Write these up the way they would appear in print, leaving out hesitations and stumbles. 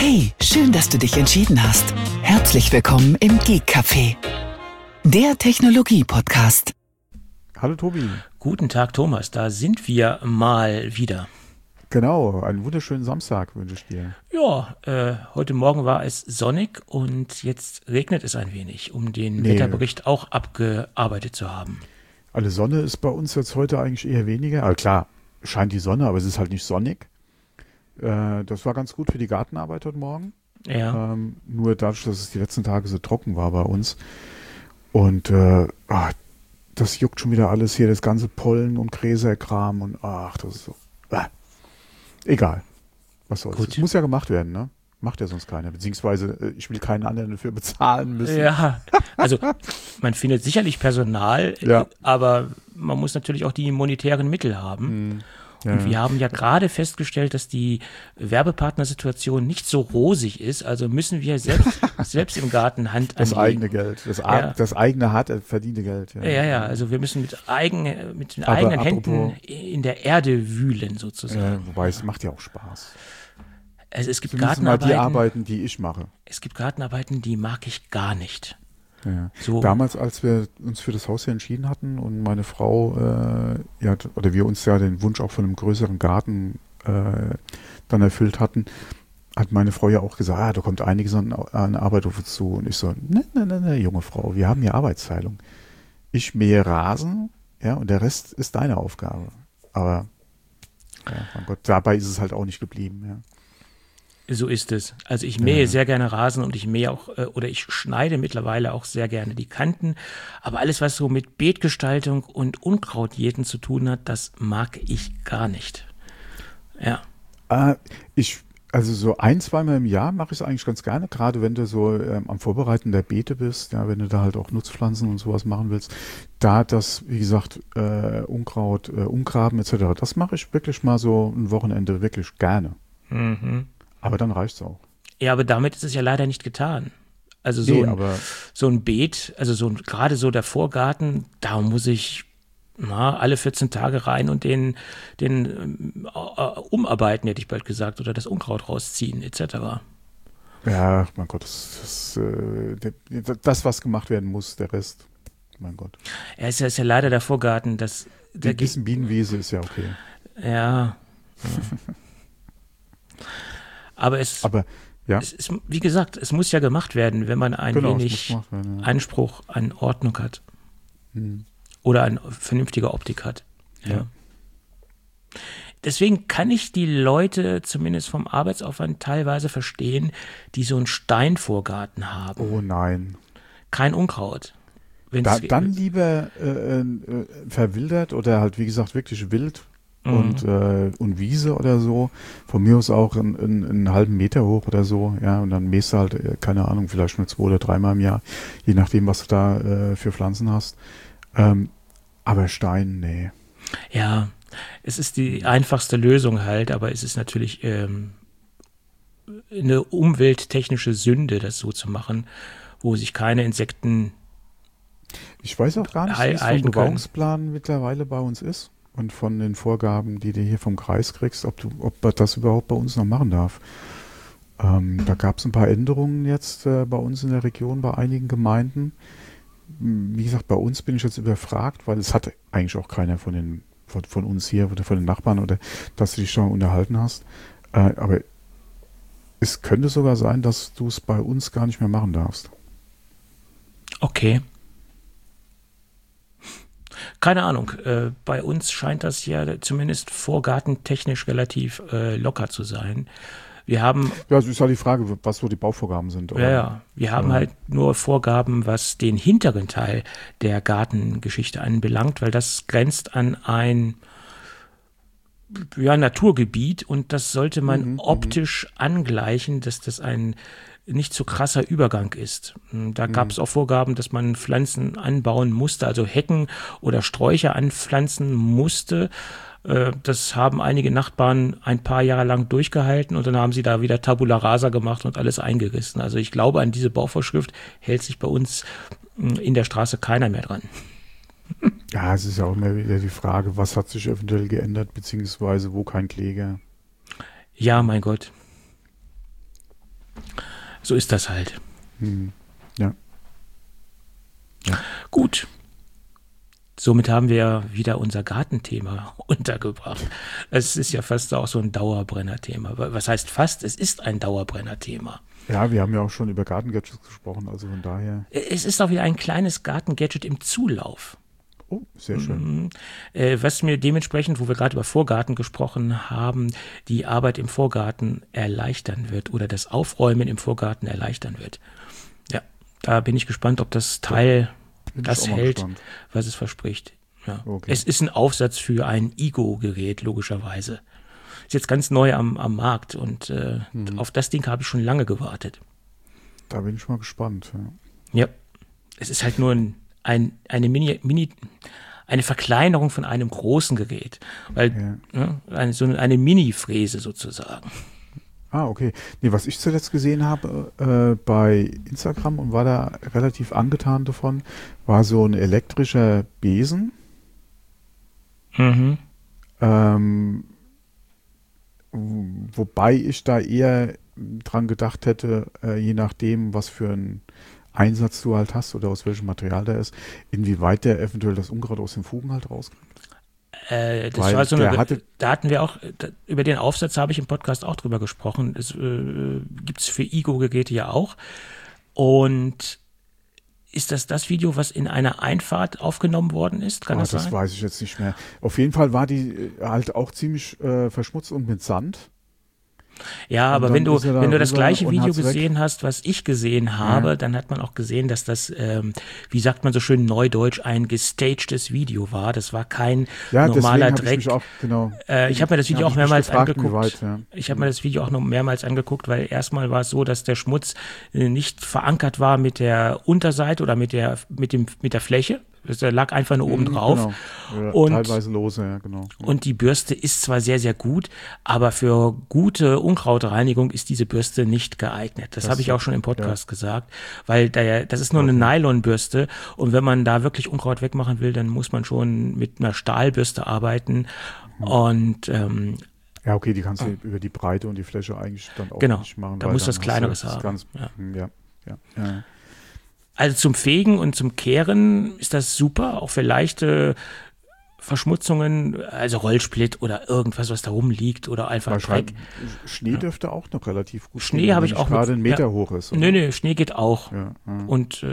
Hey, schön, dass du dich entschieden hast. Herzlich willkommen im Geek Café, der Technologie-Podcast. Hallo Tobi. Guten Tag Thomas, da sind wir mal wieder. Genau, einen wunderschönen Samstag wünsche ich dir. Ja, heute Morgen war es sonnig und jetzt regnet es ein wenig, um den Wetterbericht auch abgearbeitet zu haben. Also Sonne ist bei uns jetzt heute eigentlich eher weniger. Also klar, scheint die Sonne, aber es ist halt nicht sonnig. Das war ganz gut für die Gartenarbeit heute Morgen. Ja. Nur dadurch, dass es die letzten Tage so trocken war bei uns. Und das juckt schon wieder alles hier, das ganze Pollen und Gräserkram und das ist so. Egal. Was soll's. Gut. Es muss ja gemacht werden, ne? Macht ja sonst keiner. Beziehungsweise ich will keinen anderen dafür bezahlen müssen. Ja, also man findet sicherlich Personal, Ja. aber man muss natürlich auch die monetären Mittel haben. Ja. Und wir haben ja gerade festgestellt, dass die Werbepartnersituation nicht so rosig ist. Also müssen wir selbst im Garten Hand Das anlegen. eigene Geld, das eigene hart verdiente Geld. Ja, also wir müssen mit den Aber eigenen apropos- Händen in der Erde wühlen sozusagen. Wobei es macht ja auch Spaß. Also es gibt Zumindest mal die Gartenarbeiten, Arbeiten, die ich mache. die mag ich gar nicht. Ja. So. Damals, als wir uns für das Haus hier entschieden hatten und meine Frau, oder wir uns ja den Wunsch auch von einem größeren Garten dann erfüllt hatten, hat meine Frau ja auch gesagt, da kommt einiges an Arbeit auf uns zu. Und ich so, ne, junge Frau, wir haben hier Arbeitsteilung. Ich mähe Rasen, ja, und der Rest ist deine Aufgabe. Aber, ja, mein Gott, dabei ist es halt auch nicht geblieben, ja. So ist es. Also ich mähe sehr gerne Rasen und ich mähe auch, oder ich schneide mittlerweile auch sehr gerne die Kanten. Aber alles, was so mit Beetgestaltung und Unkrautjäten zu tun hat, das mag ich gar nicht. Ja. Also so 1-2 Mal im Jahr mache ich es eigentlich ganz gerne, gerade wenn du so am Vorbereiten der Beete bist, ja, wenn du da halt auch Nutzpflanzen und sowas machen willst, da das, wie gesagt, Unkraut, Umgraben etc., das mache ich wirklich mal so ein Wochenende wirklich gerne. Mhm. Aber dann reicht's auch. Ja, aber damit ist es ja leider nicht getan. Also so ein Beet, also gerade so der Vorgarten, da muss ich alle 14 Tage rein und den umarbeiten, hätte ich bald gesagt, oder das Unkraut rausziehen, etc. Ja, mein Gott, das, was gemacht werden muss, der Rest, mein Gott. Ja, es ist ja leider der Vorgarten, Die bisschen Bienenwiese ist ja okay. Ja. Aber ja. es ist, wie gesagt, es muss ja gemacht werden, wenn man ein wenig werden, ja. Anspruch an Ordnung hat. Hm. Oder eine vernünftige Optik hat. Ja. Deswegen kann ich die Leute zumindest vom Arbeitsaufwand teilweise verstehen, die so einen Steinvorgarten haben. Oh nein. Kein Unkraut. Dann lieber verwildert oder halt, wie gesagt, wirklich wild und Wiese oder so. Von mir aus auch einen halben Meter hoch oder so. Ja, und dann mähst du halt, keine Ahnung, vielleicht nur 2 oder 3 Mal im Jahr, je nachdem, was du da für Pflanzen hast. Aber Stein, nee. Ja, es ist die einfachste Lösung halt, aber es ist natürlich eine umwelttechnische Sünde, das so zu machen, wo sich keine Insekten Ich weiß auch gar nicht, wie es vom Bebauungsplan mittlerweile bei uns ist und von den Vorgaben, die du hier vom Kreis kriegst, ob man das überhaupt bei uns noch machen darf. Da gab es ein paar Änderungen jetzt bei uns in der Region, bei einigen Gemeinden. Wie gesagt, bei uns bin ich jetzt überfragt, weil es hat eigentlich auch keiner von uns hier oder von den Nachbarn oder dass du dich schon unterhalten hast. Aber es könnte sogar sein, dass du es bei uns gar nicht mehr machen darfst. Okay. Keine Ahnung. Bei uns scheint das ja zumindest vorgartentechnisch relativ locker zu sein. Wir haben. Ja, es ist halt die Frage, was so die Bauvorgaben sind. Oder? Ja. Wir haben halt nur Vorgaben, was den hinteren Teil der Gartengeschichte anbelangt, weil das grenzt an ein Naturgebiet und das sollte man optisch angleichen, dass das ein nicht so krasser Übergang ist. Da gab es auch Vorgaben, dass man Pflanzen anbauen musste, also Hecken oder Sträucher anpflanzen musste. Das haben einige Nachbarn ein paar Jahre lang durchgehalten und dann haben sie da wieder Tabula Rasa gemacht und alles eingerissen. Also ich glaube, an diese Bauvorschrift hält sich bei uns in der Straße keiner mehr dran. Ja, es ist ja auch immer wieder die Frage, was hat sich eventuell geändert, beziehungsweise wo kein Kläger. Ja, mein Gott. so ist das halt. Ja. Gut. Somit haben wir wieder unser Gartenthema untergebracht. Es ist ja fast auch so ein Dauerbrenner-Thema. Was heißt fast? Es ist ein Dauerbrenner-Thema. Ja, wir haben ja auch schon über Gartengadgets gesprochen, also von daher. Es ist auch wieder ein kleines Gartengadget im Zulauf. Oh, sehr schön. Was mir dementsprechend, wo wir gerade über Vorgarten gesprochen haben, die Arbeit im Vorgarten erleichtern wird oder das Aufräumen im Vorgarten erleichtern wird. Ja, da bin ich gespannt, ob das Teil das hält, gespannt, was es verspricht. Ja. Okay. Es ist ein Aufsatz für ein Igo-Gerät, logischerweise. Ist jetzt ganz neu am Markt und auf das Ding habe ich schon lange gewartet. Da bin ich mal gespannt. Ja, es ist halt nur eine Verkleinerung von einem großen Gerät, weil eine Mini-Fräse sozusagen. Ah, okay. Nee, was ich zuletzt gesehen habe bei Instagram und war da relativ angetan davon, war so ein elektrischer Besen. Wobei ich da eher dran gedacht hätte, je nachdem, was für ein Einsatz du halt hast oder aus welchem Material der ist, inwieweit der eventuell das Unkraut aus den Fugen halt rauskriegt. Das war so da hatten wir auch, über den Aufsatz habe ich im Podcast auch drüber gesprochen. Das gibt es für Igo-Geräte ja auch. Und ist das Video, was in einer Einfahrt aufgenommen worden ist? Kann das sein? Das weiß ich jetzt nicht mehr. Auf jeden Fall war die halt auch ziemlich verschmutzt und mit Sand. Ja, aber wenn du das gleiche Video gesehen hast, was ich gesehen habe, dann hat man auch gesehen, dass das, wie sagt man so schön neudeutsch, ein gestagtes Video war. Das war kein normaler Dreck. Ich habe mir das Video auch mehrmals angeguckt. Ich habe mir das Video auch noch mehrmals angeguckt, weil erstmal war es so, dass der Schmutz nicht verankert war mit der Unterseite oder mit der Fläche. Das lag einfach nur oben drauf. Genau. Ja, und teilweise lose, ja, genau. Und die Bürste ist zwar sehr, sehr gut, aber für gute Unkrautreinigung ist diese Bürste nicht geeignet. Das habe ich auch schon im Podcast gesagt, weil das ist nur eine Nylonbürste und wenn man da wirklich Unkraut wegmachen will, dann muss man schon mit einer Stahlbürste arbeiten und ja, okay, die kannst du über die Breite und die Fläche eigentlich dann auch nicht machen. Da muss das Kleineres haben. Ja. Also zum Fegen und zum Kehren ist das super, auch für leichte Verschmutzungen, also Rollsplit oder irgendwas, was da rumliegt oder einfach Dreck. Schnee dürfte auch noch relativ gut Schnee habe ich auch gerade einen Meter hoch ist. Oder? Nee, Schnee geht auch. Und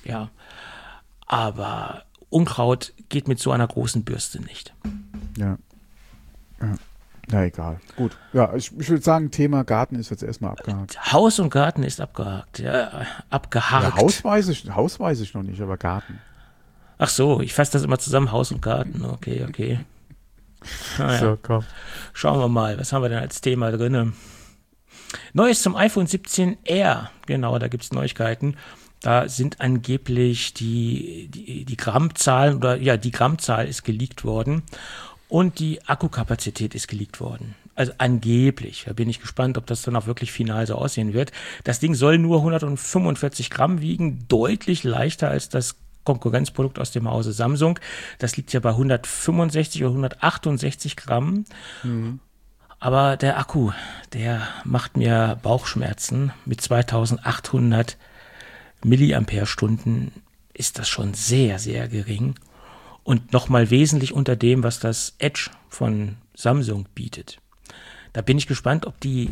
aber Unkraut geht mit so einer großen Bürste nicht. Ja. Na egal. Gut. Ja, ich würde sagen, Thema Garten ist jetzt erstmal abgehakt. Haus und Garten ist abgehakt. Ja, abgehakt. Ja, Haus weiß ich noch nicht, aber Garten. Ach so, ich fasse das immer zusammen, Haus und Garten. Okay. So, komm. Schauen wir mal, was haben wir denn als Thema drin? Neues zum iPhone 17R. Genau, da gibt es Neuigkeiten. Da sind angeblich die Grammzahlen die Grammzahl ist geleakt worden. Und die Akkukapazität ist geleakt worden. Also angeblich. Da bin ich gespannt, ob das dann auch wirklich final so aussehen wird. Das Ding soll nur 145 Gramm wiegen, deutlich leichter als das Konkurrenzprodukt aus dem Hause Samsung. Das liegt ja bei 165 oder 168 Gramm. Aber der Akku, der macht mir Bauchschmerzen. Mit 2800 Milliampere-Stunden ist das schon sehr, sehr gering. Und nochmal wesentlich unter dem, was das Edge von Samsung bietet. Da bin ich gespannt, ob die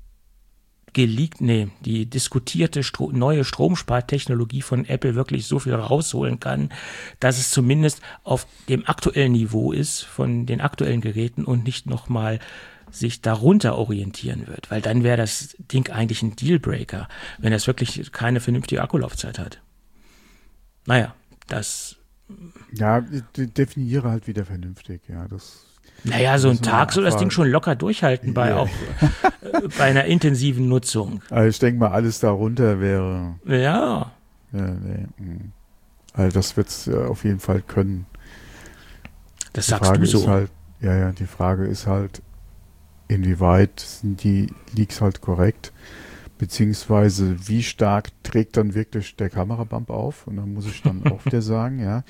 diskutierte neue Stromspartechnologie von Apple wirklich so viel rausholen kann, dass es zumindest auf dem aktuellen Niveau ist von den aktuellen Geräten und nicht nochmal sich darunter orientieren wird. Weil dann wäre das Ding eigentlich ein Dealbreaker, wenn es wirklich keine vernünftige Akkulaufzeit hat. Naja, Ja, definiere halt wieder vernünftig, ja. So ein Tag soll das Ding schon locker durchhalten bei einer intensiven Nutzung. Also ich denke mal, alles darunter wäre. Ja. Also das wird es auf jeden Fall können. Das sagst du so. Die Frage ist halt, inwieweit sind die Leaks halt korrekt? Beziehungsweise wie stark trägt dann wirklich der Kamerabump auf? Und dann muss ich dann auch wieder sagen,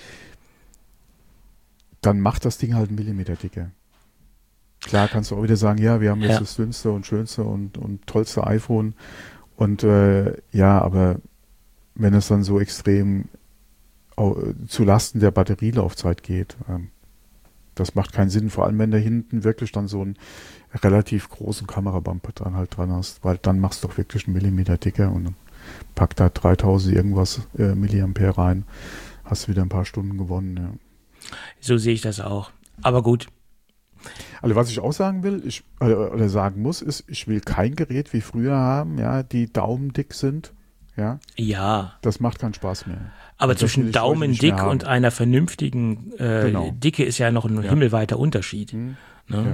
dann macht das Ding halt 1 Millimeter dicker. Klar kannst du auch wieder sagen, wir haben jetzt das dünnste und schönste und tollste iPhone Und aber wenn es dann so extrem zu Lasten der Batterielaufzeit geht, das macht keinen Sinn, vor allem wenn du hinten wirklich dann so einen relativ großen Kamerabumper dran hast, weil dann machst du doch wirklich einen Millimeter dicker und dann pack da 3000 irgendwas Milliampere rein, hast wieder ein paar Stunden gewonnen. Ja. So sehe ich das auch. Aber gut. Also was ich auch sagen will, oder sagen muss, ist, ich will kein Gerät wie früher haben, ja, die daumendick sind. Ja. Das macht keinen Spaß mehr. Aber zwischen daumendick und einer vernünftigen Dicke ist ja noch ein himmelweiter Unterschied. Ne? Ja.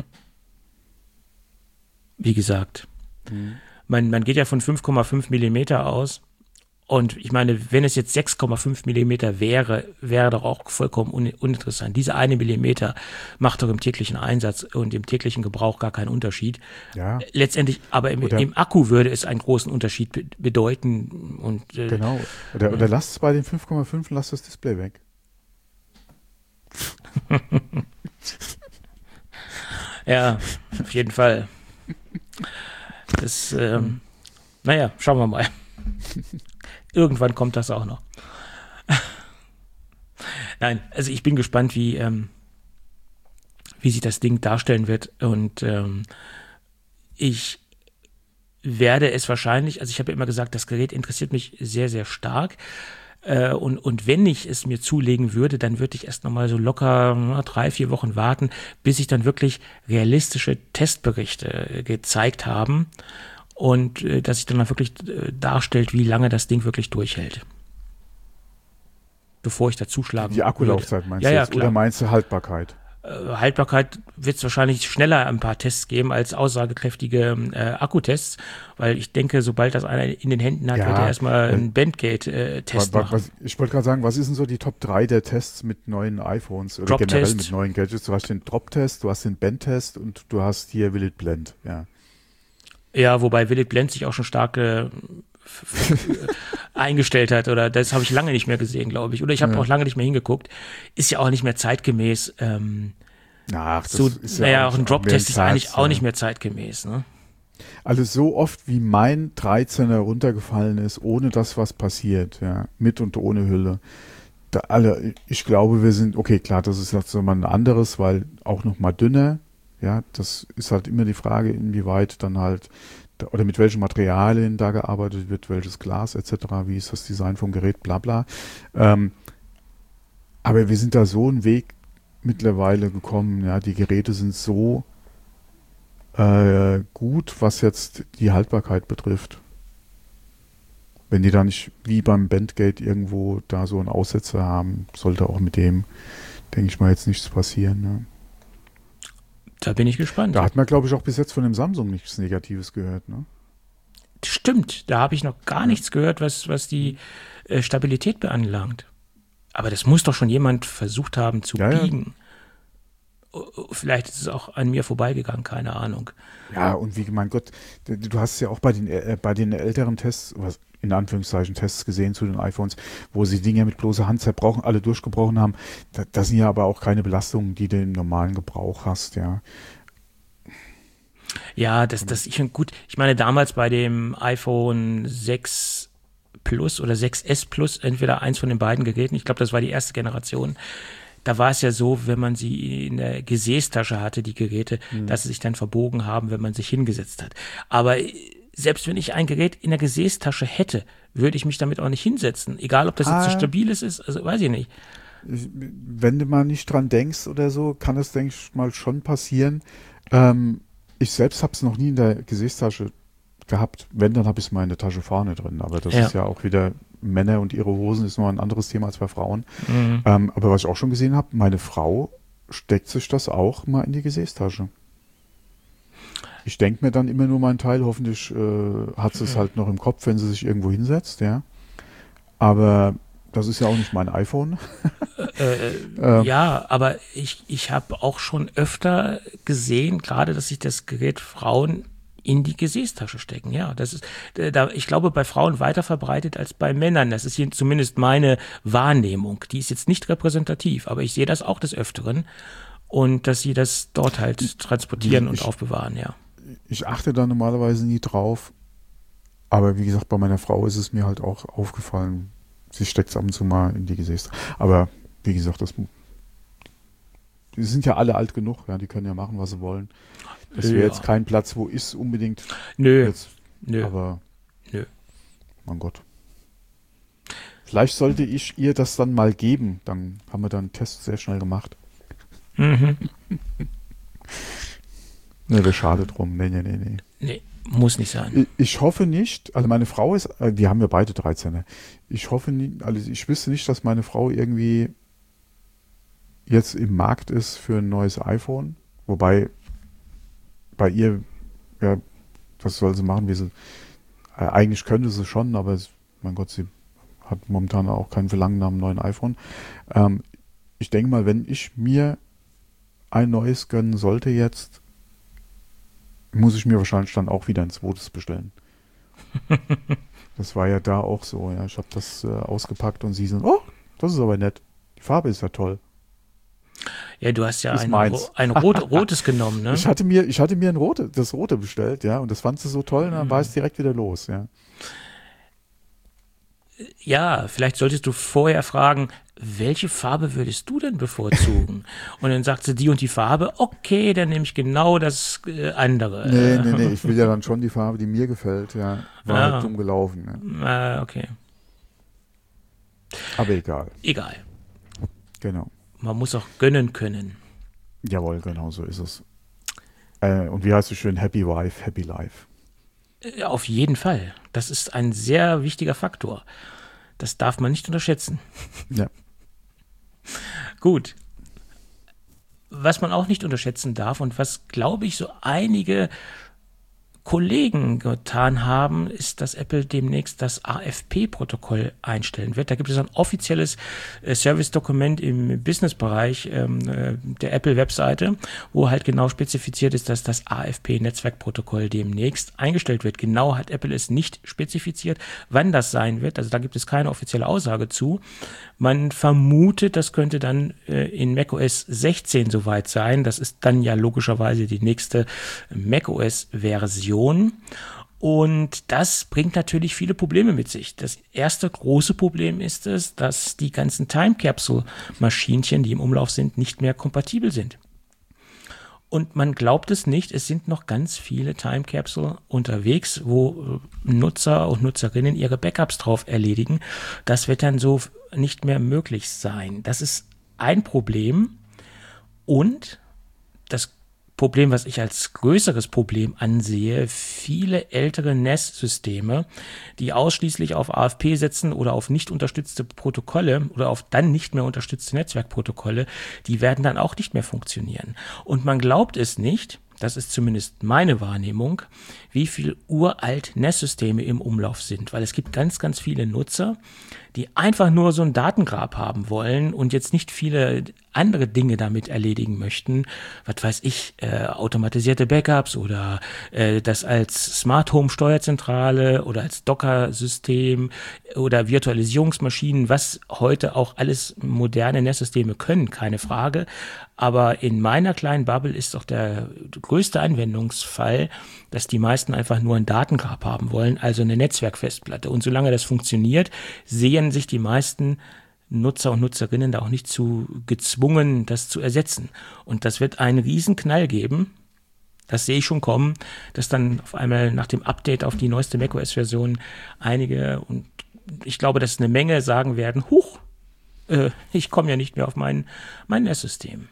Wie gesagt, man geht ja von 5,5 Millimeter aus. Und ich meine, wenn es jetzt 6,5 Millimeter wäre doch auch vollkommen uninteressant. Diese 1 Millimeter macht doch im täglichen Einsatz und im täglichen Gebrauch gar keinen Unterschied. Ja. Letztendlich, aber im Akku würde es einen großen Unterschied bedeuten. Und, genau. Oder lasst es bei den 5,5 und lasst das Display weg. Ja, auf jeden Fall. Das, schauen wir mal. Irgendwann kommt das auch noch. Nein, also ich bin gespannt, wie sich das Ding darstellen wird. Und ich werde es wahrscheinlich, also ich habe ja immer gesagt, das Gerät interessiert mich sehr, sehr stark. Und wenn ich es mir zulegen würde, dann würde ich erst nochmal so locker 3-4 Wochen warten, bis sich dann wirklich realistische Testberichte gezeigt haben. Und dass sich dann mal wirklich darstellt, wie lange das Ding wirklich durchhält. Bevor ich da zuschlagen Die Akkulaufzeit meinst du jetzt? Oder meinst du Haltbarkeit? Haltbarkeit wird es wahrscheinlich schneller ein paar Tests geben als aussagekräftige Akkutests, weil ich denke, sobald das einer in den Händen hat, wird er erstmal einen Bandgate-Test machen. Ich wollte gerade sagen, was ist denn so die Top 3 der Tests mit neuen iPhones oder generell mit neuen Gadgets? Du hast den Drop-Test, du hast den Band-Test und du hast hier Will It Blend, Ja, wobei Will It Blend sich auch schon stark eingestellt hat, oder das habe ich lange nicht mehr gesehen, glaube ich. Oder ich habe auch lange nicht mehr hingeguckt. Ist ja auch nicht mehr zeitgemäß. Auch ein Drop-Test ist eigentlich auch nicht mehr zeitgemäß. Ne? Also so oft wie mein 13er runtergefallen ist, ohne dass was passiert, mit und ohne Hülle. Ich glaube, wir sind, okay, klar, das ist jetzt mal ein anderes, weil auch noch mal dünner. Ja, das ist halt immer die Frage, inwieweit dann halt, oder mit welchen Materialien da gearbeitet wird, welches Glas etc., wie ist das Design vom Gerät, bla bla. Aber wir sind da so einen Weg mittlerweile gekommen, die Geräte sind so gut, was jetzt die Haltbarkeit betrifft. Wenn die da nicht wie beim Bandgate irgendwo da so einen Aussetzer haben, sollte auch mit dem, denke ich mal, jetzt nichts passieren. Ne? Da bin ich gespannt. Da hat man, glaube ich, auch bis jetzt von dem Samsung nichts Negatives gehört, ne? Stimmt, da habe ich noch gar nichts gehört, was die Stabilität beanlangt. Aber das muss doch schon jemand versucht haben zu biegen. Vielleicht ist es auch an mir vorbeigegangen, keine Ahnung. Ja, und wie, mein Gott, du hast es ja auch bei den älteren Tests, in Anführungszeichen Tests gesehen zu den iPhones, wo sie Dinge mit bloßer Hand zerbrochen, alle durchgebrochen haben. Das sind ja aber auch keine Belastungen, die du im normalen Gebrauch hast, Ja, ich finde gut. Ich meine, damals bei dem iPhone 6 Plus oder 6S Plus, entweder eins von den beiden Geräten, ich glaube, das war die erste Generation, da war es ja so, wenn man sie in der Gesäßtasche hatte, die Geräte, dass sie sich dann verbogen haben, wenn man sich hingesetzt hat. Aber selbst wenn ich ein Gerät in der Gesäßtasche hätte, würde ich mich damit auch nicht hinsetzen. Egal, ob das jetzt so stabiles ist, also weiß ich nicht. Wenn du mal nicht dran denkst oder so, kann es, denke ich mal, schon passieren. Ich selbst habe es noch nie in der Gesäßtasche gehabt. Wenn, dann habe ich es mal in der Tasche vorne drin. Aber das ist ja auch wieder, Männer und ihre Hosen ist noch ein anderes Thema als bei Frauen. Aber was ich auch schon gesehen habe, meine Frau steckt sich das auch mal in die Gesäßtasche. Ich denke mir dann immer nur meinen Teil, hoffentlich hat sie es halt noch im Kopf, wenn sie sich irgendwo hinsetzt, Aber das ist ja auch nicht mein iPhone. Ja, aber ich habe auch schon öfter gesehen, gerade, dass sich das Gerät Frauen in die Gesäßtasche stecken. Ja, das ist, ich glaube, bei Frauen weiter verbreitet als bei Männern. Das ist hier zumindest meine Wahrnehmung. Die ist jetzt nicht repräsentativ, aber ich sehe das auch des Öfteren. Und dass sie das dort halt transportieren und aufbewahren, Ich achte da normalerweise nie drauf. Aber wie gesagt, bei meiner Frau ist es mir halt auch aufgefallen. Sie steckt es ab und zu mal in die Gesäß. Aber wie gesagt, die sind ja alle alt genug, ja, die können ja machen, was sie wollen. Das wäre jetzt kein Platz, wo ich es unbedingt Nö. Aber mein Gott. Vielleicht sollte ich ihr das dann mal geben. Dann haben wir dann einen Test sehr schnell gemacht. Mhm. Ne, wäre schade drum. Nee. Nee, muss nicht sein. Ich hoffe nicht, also meine Frau ist, die haben ja beide 13er. Ich hoffe nicht, also ich wüsste nicht, dass meine Frau irgendwie jetzt im Markt ist für ein neues iPhone. Wobei bei ihr, ja, was soll sie machen, wie sie, eigentlich könnte sie schon, aber mein Gott, sie hat momentan auch kein Verlangen nach einem neuen iPhone. Ich denke mal, wenn ich mir ein neues gönnen sollte jetzt, muss ich mir wahrscheinlich dann auch wieder ein zweites bestellen. Das war ja da auch so, ja. Ich habe das ausgepackt und sie sind, oh, das ist aber nett. Die Farbe ist ja toll. Ja, du hast ja ein rotes genommen, ne? Ich hatte mir das rote bestellt, ja, und das fand sie so toll, und dann war es direkt wieder los, ja. Ja, vielleicht solltest du vorher fragen, welche Farbe würdest du denn bevorzugen? Und dann sagt sie die und die Farbe, okay, dann nehme ich genau das andere. Nee, ich will ja dann schon die Farbe, die mir gefällt, ja. War halt dumm gelaufen. Ja. Okay. Aber egal. Egal. Genau. Man muss auch gönnen können. Jawohl, genau so ist es. Und wie heißt es schön? Happy Wife, Happy Life. Auf jeden Fall. Das ist ein sehr wichtiger Faktor. Das darf man nicht unterschätzen. Ja. Gut. Was man auch nicht unterschätzen darf und was, glaube ich, so einige Kollegen getan haben, ist, dass Apple demnächst das AFP-Protokoll einstellen wird. Da gibt es ein offizielles Service-Dokument im Business-Bereich der Apple-Webseite, wo halt genau spezifiziert ist, dass das AFP-Netzwerkprotokoll demnächst eingestellt wird. Genau hat Apple es nicht spezifiziert, wann das sein wird. Also da gibt es keine offizielle Aussage zu. Man vermutet, das könnte dann in macOS 16 soweit sein. Das ist dann ja logischerweise die nächste macOS-Version. Und das bringt natürlich viele Probleme mit sich. Das erste große Problem ist es, dass die ganzen Time Capsule-Maschinchen, die im Umlauf sind, nicht mehr kompatibel sind. Und man glaubt es nicht, es sind noch ganz viele Time Capsule unterwegs, wo Nutzer und Nutzerinnen ihre Backups drauf erledigen. Das wird dann so nicht mehr möglich sein. Das ist ein Problem. Und das Problem, was ich als größeres Problem ansehe, viele ältere NAS-Systeme, die ausschließlich auf AFP setzen oder auf nicht unterstützte Protokolle oder auf dann nicht mehr unterstützte Netzwerkprotokolle, die werden dann auch nicht mehr funktionieren. Und man glaubt es nicht, das ist zumindest meine Wahrnehmung, wie viel uralt NAS-Systeme im Umlauf sind, weil es gibt ganz, ganz viele Nutzer, die einfach nur so ein Datengrab haben wollen und jetzt nicht viele andere Dinge damit erledigen möchten, was weiß ich, automatisierte Backups oder das als Smart Home Steuerzentrale oder als Docker-System oder Virtualisierungsmaschinen, was heute auch alles moderne NAS-Systeme können, keine Frage. Aber in meiner kleinen Bubble ist doch der größte Anwendungsfall, dass die meisten einfach nur ein Datengrab haben wollen, also eine Netzwerkfestplatte. Und solange das funktioniert, sehen sich die meisten Nutzer und Nutzerinnen da auch nicht zu gezwungen, das zu ersetzen. Und das wird einen riesen Knall geben. Das sehe ich schon kommen, dass dann auf einmal nach dem Update auf die neueste macOS-Version einige, und ich glaube, dass eine Menge sagen werden, huch, ich komme ja nicht mehr auf mein NAS-System.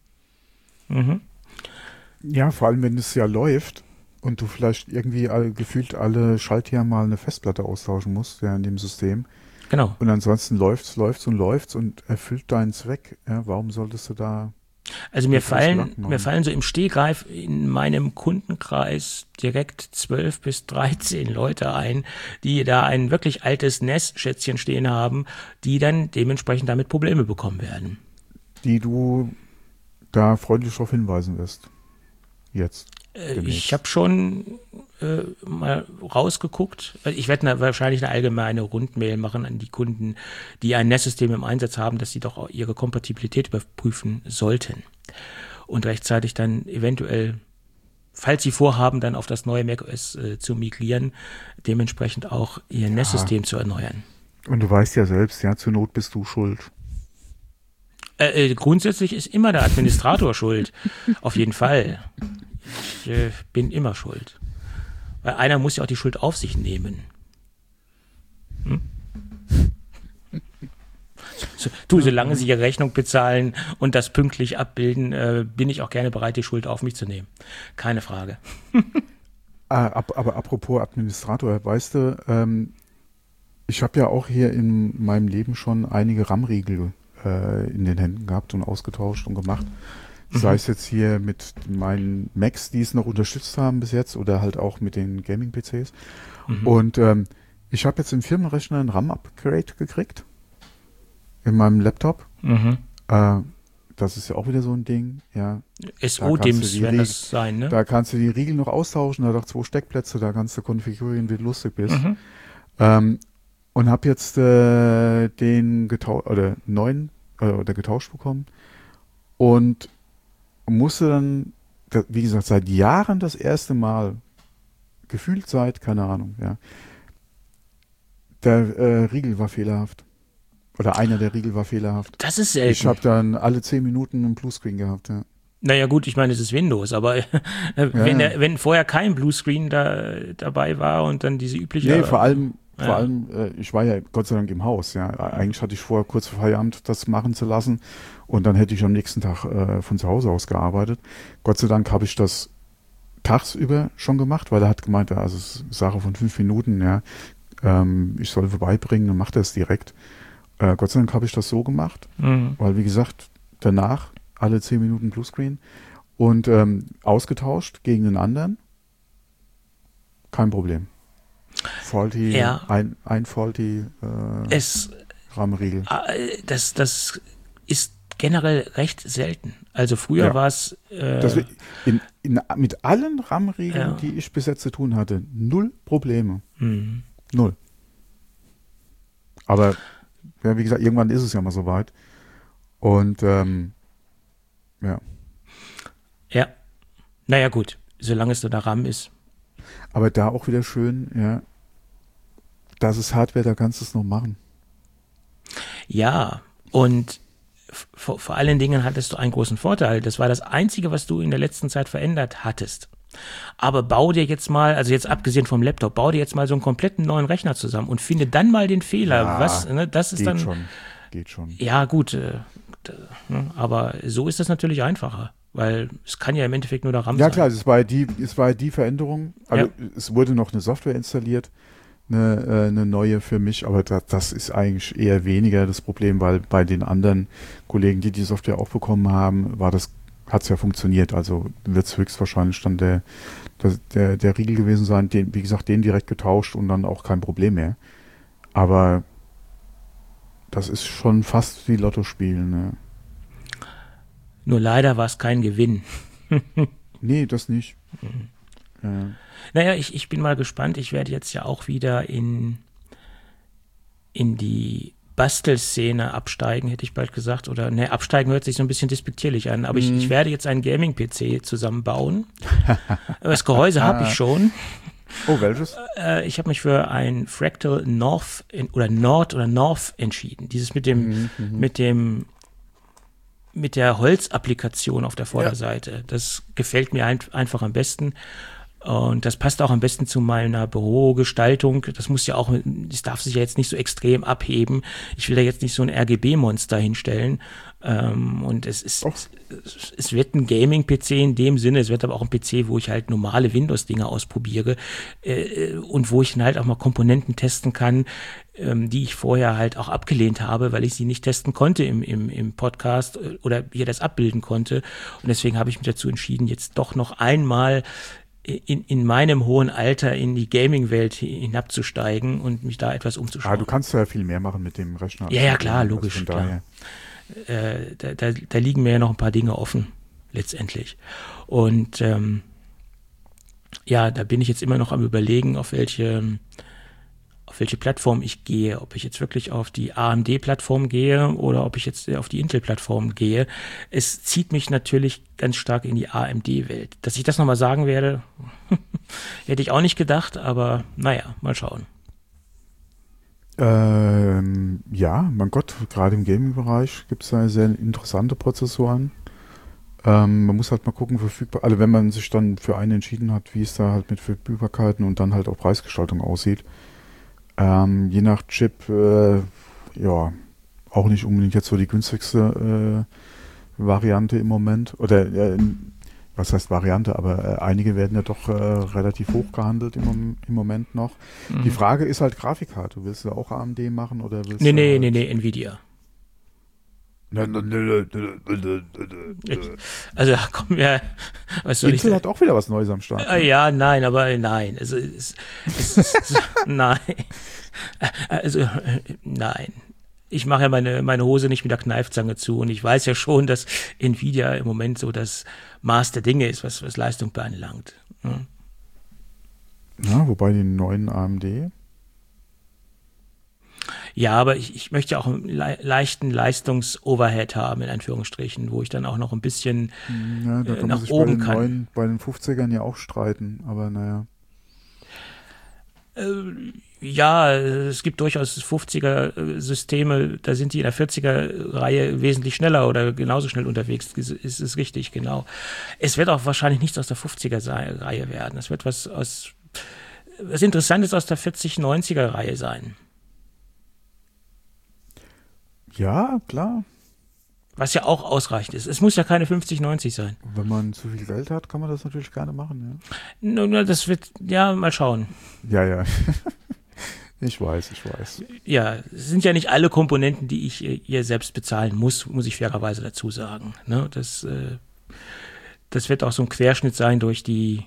Mhm. Ja, vor allem, wenn es ja läuft und du vielleicht irgendwie gefühlt alle Schaltjahr mal eine Festplatte austauschen musst, ja, in dem System. Genau. Und ansonsten läuft's und erfüllt deinen Zweck. Ja, warum solltest du da... Also mir fallen so im Stehgreif in meinem Kundenkreis direkt 12 bis 13 Leute ein, die da ein wirklich altes NAS-Schätzchen stehen haben, die dann dementsprechend damit Probleme bekommen werden. Die du da freundlich darauf hinweisen wirst. Jetzt. Ich habe schon mal rausgeguckt. Ich werde wahrscheinlich eine allgemeine Rundmail machen an die Kunden, die ein NAS-System im Einsatz haben, dass sie doch auch ihre Kompatibilität überprüfen sollten und rechtzeitig dann eventuell falls Sie vorhaben, dann auf das neue macOS zu migrieren, dementsprechend auch Ihr NAS-System zu erneuern. Und du weißt ja selbst, ja, zur Not bist du schuld. Grundsätzlich ist immer der Administrator schuld. Auf jeden Fall. Ich bin immer schuld. Weil einer muss ja auch die Schuld auf sich nehmen. Solange Sie Ihre Rechnung bezahlen und das pünktlich abbilden, bin ich auch gerne bereit, die Schuld auf mich zu nehmen. Keine Frage. Aber apropos Administrator, weißt du, ich habe ja auch hier in meinem Leben schon einige RAM-Riegel in den Händen gehabt und ausgetauscht und gemacht. Sei es jetzt hier mit meinen Macs, die es noch unterstützt haben bis jetzt, oder halt auch mit den Gaming-PCs. Und ich habe jetzt im Firmenrechner ein RAM-Upgrade gekriegt. In meinem Laptop. Das ist ja auch wieder so ein Ding. Ja. SO-DIMMs werden das sein, ne? Da kannst du die Riegel noch austauschen, da hat auch 2 Steckplätze, da kannst du konfigurieren, wie du lustig bist. Und habe jetzt den getauscht bekommen und musste dann, wie gesagt, seit Jahren das erste Mal, gefühlt seit, keine Ahnung, ja, der Riegel war fehlerhaft. Oder einer der Riegel war fehlerhaft. Das ist selten. Ich habe dann alle 10 Minuten einen Bluescreen gehabt, ja. Naja gut, ich meine, es ist Windows, aber wenn vorher kein Bluescreen dabei war und dann diese übliche... Nee, vor allem, ich war ja Gott sei Dank im Haus, ja. Eigentlich hatte ich vor, kurz vor Feierabend das machen zu lassen und dann hätte ich am nächsten Tag von zu Hause aus gearbeitet. Gott sei Dank habe ich das tagsüber schon gemacht, weil er hat gemeint, also es ist eine Sache von 5 Minuten, ja. Ich soll vorbeibringen und macht er es direkt. Gott sei Dank habe ich das so gemacht, weil wie gesagt, danach alle 10 Minuten Bluescreen und ausgetauscht gegen den anderen. Kein Problem. Faulty, ja. ein Faulty RAM-Riegel. Das ist generell recht selten. Also früher war es... mit allen RAM-Riegeln, die ich bis jetzt zu tun hatte, 0 Probleme. 0. Aber ja, wie gesagt, irgendwann ist es ja mal soweit. Und ja. Ja. Naja gut, solange es da RAM ist. Aber da auch wieder schön, ja, das ist Hardware, da kannst du es noch machen. Ja, und vor allen Dingen hattest du einen großen Vorteil. Das war das Einzige, was du in der letzten Zeit verändert hattest. Aber bau dir jetzt mal, also jetzt abgesehen vom Laptop, bau dir jetzt mal so einen kompletten neuen Rechner zusammen und finde dann mal den Fehler. Ja, das ist geht schon. Ja, gut. Aber so ist das natürlich einfacher, weil es kann ja im Endeffekt nur der RAM sein. Ja klar, es war die Veränderung. Also es wurde noch eine Software installiert, eine neue für mich, aber das ist eigentlich eher weniger das Problem, weil bei den anderen Kollegen, die Software auch bekommen haben, hat es ja funktioniert. Also wird es höchstwahrscheinlich dann der Riegel gewesen sein, wie gesagt, den direkt getauscht und dann auch kein Problem mehr. Aber das ist schon fast wie Lotto spielen. Ne? Nur leider war es kein Gewinn. Nee, das nicht. Naja, ich bin mal gespannt. Ich werde jetzt ja auch wieder in die Bastelszene absteigen, hätte ich bald gesagt. Oder ne, absteigen hört sich so ein bisschen despektierlich an. Aber ich werde jetzt einen Gaming-PC zusammenbauen. Das Gehäuse habe ich schon. Oh, welches? Ich habe mich für ein Fractal North North entschieden. Dieses mit der Holzapplikation auf der Vorderseite. Ja. Das gefällt mir einfach am besten. Und das passt auch am besten zu meiner Bürogestaltung. Das darf sich ja jetzt nicht so extrem abheben. Ich will da jetzt nicht so ein RGB-Monster hinstellen. Und es wird ein Gaming-PC in dem Sinne, es wird aber auch ein PC, wo ich halt normale Windows-Dinge ausprobiere und wo ich dann halt auch mal Komponenten testen kann, die ich vorher halt auch abgelehnt habe, weil ich sie nicht testen konnte im Podcast oder hier das abbilden konnte. Und deswegen habe ich mich dazu entschieden, jetzt doch noch einmal in meinem hohen Alter in die Gaming-Welt hinabzusteigen und mich da etwas umzuschauen. Du kannst ja viel mehr machen mit dem Rechner. Ja, klar, logisch. Klar. Da liegen mir ja noch ein paar Dinge offen, letztendlich. Und da bin ich jetzt immer noch am Überlegen, auf welche auf welche Plattform ich gehe, ob ich jetzt wirklich auf die AMD-Plattform gehe oder ob ich jetzt auf die Intel-Plattform gehe. Es zieht mich natürlich ganz stark in die AMD-Welt. Dass ich das nochmal sagen werde, hätte ich auch nicht gedacht, aber naja, mal schauen. Ja, mein Gott, gerade im Gaming-Bereich gibt es da sehr interessante Prozessoren. Man muss halt mal gucken, verfügbar, also wenn man sich dann für einen entschieden hat, wie es da halt mit Verfügbarkeiten und dann halt auch Preisgestaltung aussieht. Je nach Chip, ja, auch nicht unbedingt jetzt so die günstigste Variante im Moment. Oder was heißt Variante, aber einige werden ja doch relativ hoch gehandelt im Moment noch. Mhm. Die Frage ist halt Grafikkarte. Willst du auch AMD machen oder willst du Nee, Nvidia. Also komm, ja, was soll Intel hat auch wieder was Neues am Start. Ja, nein, aber nein. Also, nein. Also, nein. Ich mache ja meine Hose nicht mit der Kneifzange zu und ich weiß ja schon, dass Nvidia im Moment so das Maß der Dinge ist, was Leistung beanlangt. Ja, wobei die neuen AMD. Ja, aber ich möchte auch einen leichten Leistungs-Overhead haben, in Anführungsstrichen, wo ich dann auch noch ein bisschen da kann nach man sich oben bei den bei den 50ern ja auch streiten, aber naja. Ja, es gibt durchaus 50er-Systeme, da sind die in der 40er-Reihe wesentlich schneller oder genauso schnell unterwegs, ist richtig, genau. Es wird auch wahrscheinlich nichts aus der 50er-Reihe werden. Es wird was Interessantes aus der 40-90er-Reihe sein. Ja, klar. Was ja auch ausreichend ist. Es muss ja keine 50-90 sein. Wenn man zu viel Geld hat, kann man das natürlich gerne machen, ja. Nur das wird, ja, mal schauen. Ja. Ich weiß. Ja, es sind ja nicht alle Komponenten, die ich hier selbst bezahlen muss ich fairerweise dazu sagen. Ne? Das wird auch so ein Querschnitt sein durch die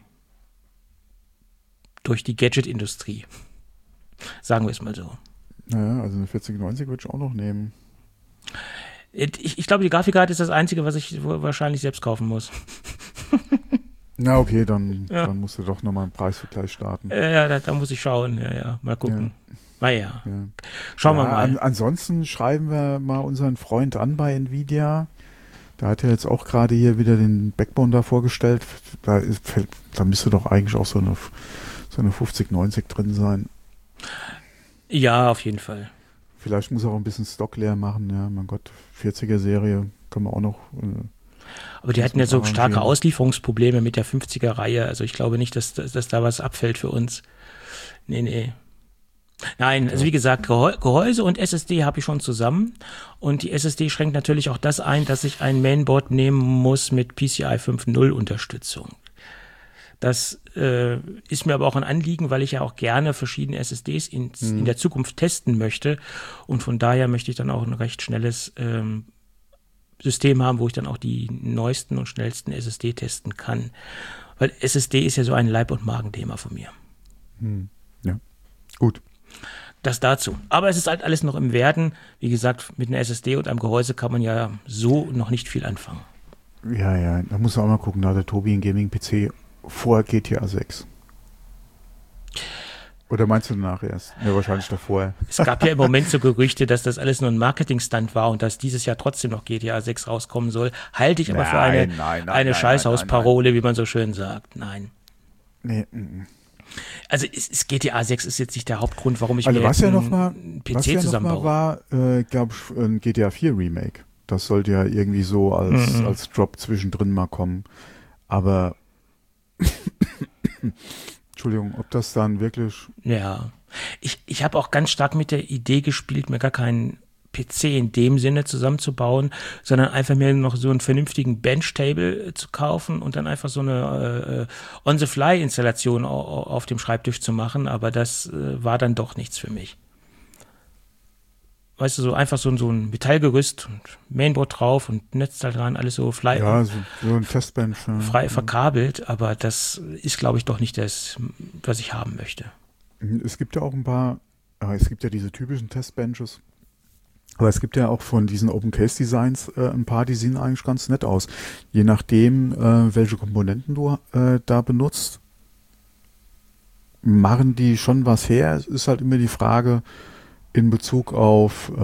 Gadget-Industrie. Sagen wir es mal so. Naja, also eine 4090 würde ich auch noch nehmen. Ich glaube, die Grafikkarte ist das Einzige, was ich wahrscheinlich selbst kaufen muss. Na okay, dann musst du doch nochmal einen Preisvergleich starten. Ja, da muss ich schauen. Ja, mal gucken. Naja, schauen wir mal. Ansonsten schreiben wir mal unseren Freund an bei Nvidia. Der hat ja jetzt auch gerade hier wieder den Backbone da vorgestellt. Da müsste doch eigentlich auch so eine 5090 drin sein. Ja, auf jeden Fall. Vielleicht muss er auch ein bisschen Stock leer machen, ja, mein Gott, 40er-Serie kann man auch noch. Aber die hatten ja so starke Auslieferungsprobleme mit der 50er-Reihe, also ich glaube nicht, dass da was abfällt für uns. Nee. Nein, also wie gesagt, Gehäuse und SSD habe ich schon zusammen und die SSD schränkt natürlich auch das ein, dass ich ein Mainboard nehmen muss mit PCI 5.0 Unterstützung. Das ist mir aber auch ein Anliegen, weil ich ja auch gerne verschiedene SSDs in der Zukunft testen möchte. Und von daher möchte ich dann auch ein recht schnelles System haben, wo ich dann auch die neuesten und schnellsten SSD testen kann. Weil SSD ist ja so ein Leib- und Magenthema von mir. Ja, gut. Das dazu. Aber es ist halt alles noch im Werden. Wie gesagt, mit einer SSD und einem Gehäuse kann man ja so noch nicht viel anfangen. Ja, da muss man auch mal gucken, da hat der Tobi einen Gaming-PC vor GTA 6. Oder meinst du danach erst? Ja, wahrscheinlich davor. Es gab ja im Moment so Gerüchte, dass das alles nur ein Marketingstunt war und dass dieses Jahr trotzdem noch GTA 6 rauskommen soll. Halte ich aber für eine Scheißhausparole, wie man so schön sagt. Nein. Nee. Also GTA 6 ist jetzt nicht der Hauptgrund, warum ich mir einen PC zusammenbaue. War, glaube ich, ein GTA 4 Remake. Das sollte ja irgendwie so als Drop zwischendrin mal kommen. Aber Entschuldigung, ob das dann wirklich... Ja, ich habe auch ganz stark mit der Idee gespielt, mir gar keinen PC in dem Sinne zusammenzubauen, sondern einfach mir noch so einen vernünftigen Bench-Table zu kaufen und dann einfach so eine On-the-Fly-Installation auf dem Schreibtisch zu machen, aber das war dann doch nichts für mich. Weißt du, so einfach so ein Metallgerüst und Mainboard drauf und Netzteil dran, alles so frei. Ja, so ein Testbench. Frei verkabelt, aber das ist, glaube ich, doch nicht das, was ich haben möchte. Es gibt ja auch es gibt ja diese typischen Testbenches, aber es gibt ja auch von diesen Open-Case-Designs ein paar, die sehen eigentlich ganz nett aus. Je nachdem, welche Komponenten du da benutzt. machen die schon was her. Es ist halt immer die Frage in Bezug auf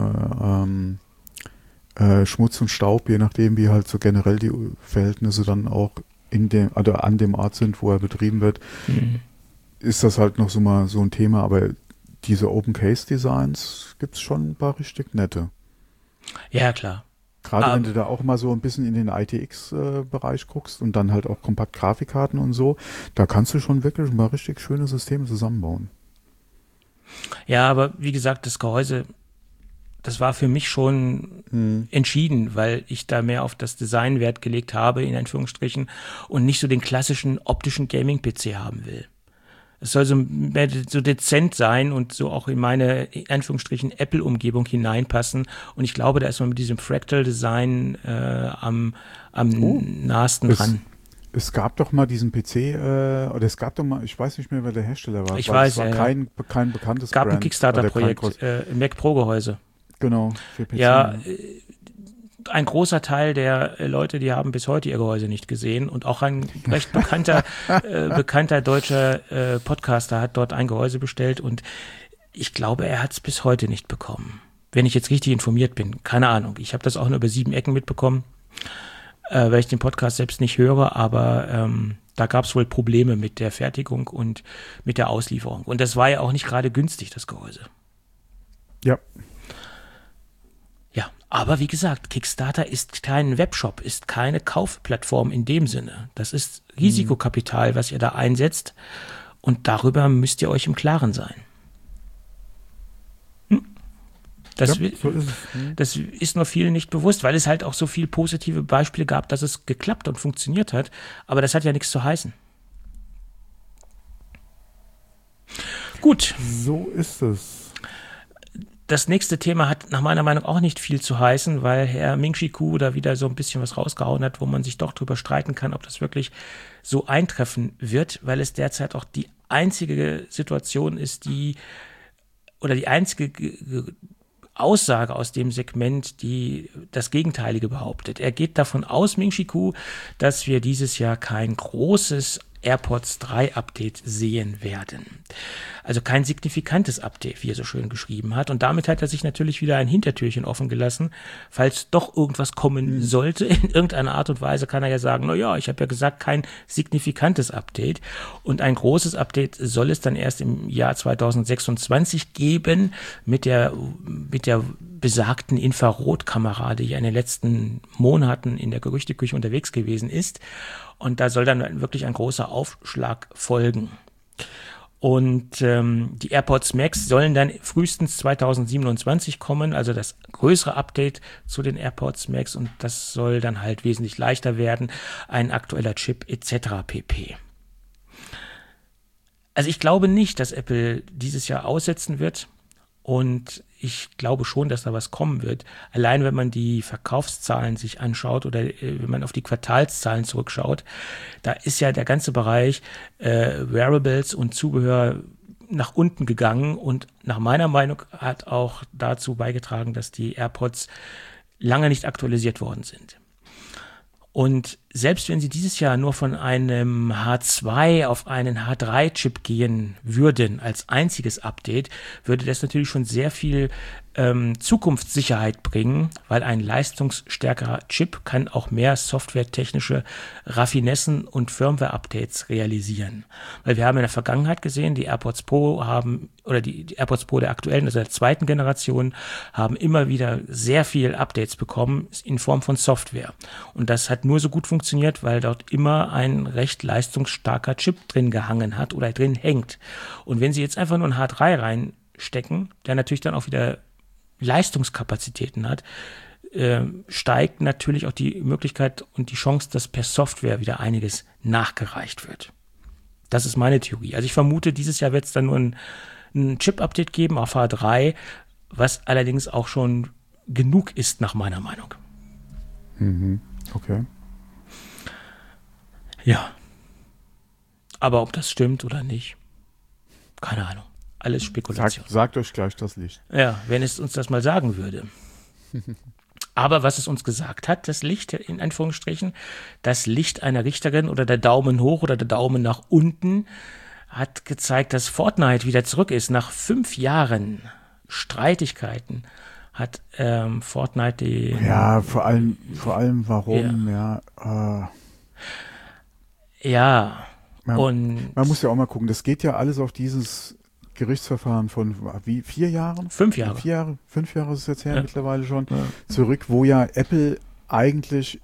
Schmutz und Staub, je nachdem, wie halt so generell die Verhältnisse dann auch an dem Ort sind, wo er betrieben wird, ist das halt noch so mal so ein Thema. Aber diese Open-Case-Designs gibt es schon ein paar richtig nette. Ja, klar. Gerade wenn du da auch mal so ein bisschen in den ITX-Bereich guckst und dann halt auch Kompakt-Grafikkarten und so, da kannst du schon wirklich mal richtig schöne Systeme zusammenbauen. Ja, aber wie gesagt, das Gehäuse, das war für mich schon entschieden, weil ich da mehr auf das Design Wert gelegt habe, in Anführungsstrichen, und nicht so den klassischen optischen Gaming-PC haben will. Es soll so dezent sein und so auch in meine, in Anführungsstrichen, Apple-Umgebung hineinpassen. Und ich glaube, da ist man mit diesem Fractal-Design am nahesten dran. Es gab doch mal diesen PC, oder es gab doch mal, ich weiß nicht mehr, wer der Hersteller war. Ich weiß, es war kein bekanntes Brand. Es gab Brand, ein Kickstarter-Projekt, Mac Pro-Gehäuse. Genau, für PC. Ja, ein großer Teil der Leute, die haben bis heute ihr Gehäuse nicht gesehen, und auch ein recht bekannter deutscher Podcaster hat dort ein Gehäuse bestellt, und ich glaube, er hat es bis heute nicht bekommen. Wenn ich jetzt richtig informiert bin, keine Ahnung. Ich habe das auch nur über 7 Ecken mitbekommen, weil ich den Podcast selbst nicht höre, aber da gab es wohl Probleme mit der Fertigung und mit der Auslieferung. Und das war ja auch nicht gerade günstig, das Gehäuse. Ja. Ja, aber wie gesagt, Kickstarter ist kein Webshop, ist keine Kaufplattform in dem Sinne. Das ist Risikokapital, was ihr da einsetzt, und darüber müsst ihr euch im Klaren sein. Das ist nur vielen nicht bewusst, weil es halt auch so viele positive Beispiele gab, dass es geklappt und funktioniert hat, aber das hat ja nichts zu heißen. Gut. So ist es. Das nächste Thema hat nach meiner Meinung auch nicht viel zu heißen, weil Herr Ming-Chi Kuo da wieder so ein bisschen was rausgehauen hat, wo man sich doch drüber streiten kann, ob das wirklich so eintreffen wird, weil es derzeit auch die einzige Situation ist, die einzige Aussage aus dem Segment, die das Gegenteilige behauptet. Er geht davon aus, Ming-Chi Kuo, dass wir dieses Jahr kein großes AirPods 3 Update sehen werden. Also kein signifikantes Update, wie er so schön geschrieben hat. Und damit hat er sich natürlich wieder ein Hintertürchen offen gelassen. Falls doch irgendwas kommen sollte, in irgendeiner Art und Weise, kann er ja sagen, naja, ich habe ja gesagt, kein signifikantes Update. Und ein großes Update soll es dann erst im Jahr 2026 geben mit der besagten Infrarotkamera, die ja in den letzten Monaten in der Gerüchteküche unterwegs gewesen ist. Und da soll dann wirklich ein großer Aufschlag folgen. Und die AirPods Max sollen dann frühestens 2027 kommen, also das größere Update zu den AirPods Max, und das soll dann halt wesentlich leichter werden, ein aktueller Chip etc. pp. Also ich glaube nicht, dass Apple dieses Jahr aussetzen wird, und ich glaube schon, dass da was kommen wird. Allein wenn man die Verkaufszahlen sich anschaut oder wenn man auf die Quartalszahlen zurückschaut, da ist ja der ganze Bereich Wearables und Zubehör nach unten gegangen, und nach meiner Meinung hat auch dazu beigetragen, dass die AirPods lange nicht aktualisiert worden sind. Und selbst wenn sie dieses Jahr nur von einem H2 auf einen H3-Chip gehen würden, als einziges Update, würde das natürlich schon sehr viel Zukunftssicherheit bringen, weil ein leistungsstärkerer Chip kann auch mehr softwaretechnische Raffinessen und Firmware-Updates realisieren. Weil wir haben in der Vergangenheit gesehen, die AirPods Pro die AirPods Pro der aktuellen, also der zweiten Generation, haben immer wieder sehr viel Updates bekommen in Form von Software. Und das hat nur so gut funktioniert, weil dort immer ein recht leistungsstarker Chip drin gehangen hat oder drin hängt. Und wenn Sie jetzt einfach nur ein H3 reinstecken, der natürlich dann auch wieder Leistungskapazitäten hat, steigt natürlich auch die Möglichkeit und die Chance, dass per Software wieder einiges nachgereicht wird. Das ist meine Theorie. Also ich vermute, dieses Jahr wird es dann nur ein Chip-Update geben auf H3, was allerdings auch schon genug ist, nach meiner Meinung. Okay. Ja. Aber ob das stimmt oder nicht, keine Ahnung. Alles Spekulation. Sagt euch gleich das Licht. Ja, wenn es uns das mal sagen würde. Aber was es uns gesagt hat, das Licht, in Anführungsstrichen, das Licht einer Richterin oder der Daumen hoch oder der Daumen nach unten, hat gezeigt, dass Fortnite wieder zurück ist. Nach 5 Jahren Streitigkeiten hat Fortnite den... Ja, vor allem warum, und... Man muss ja auch mal gucken, das geht ja alles auf dieses Gerichtsverfahren von 4 Jahren? 5 Jahre. 5 Jahre ist es jetzt her mittlerweile schon. Ja. Zurück, wo ja Apple eigentlich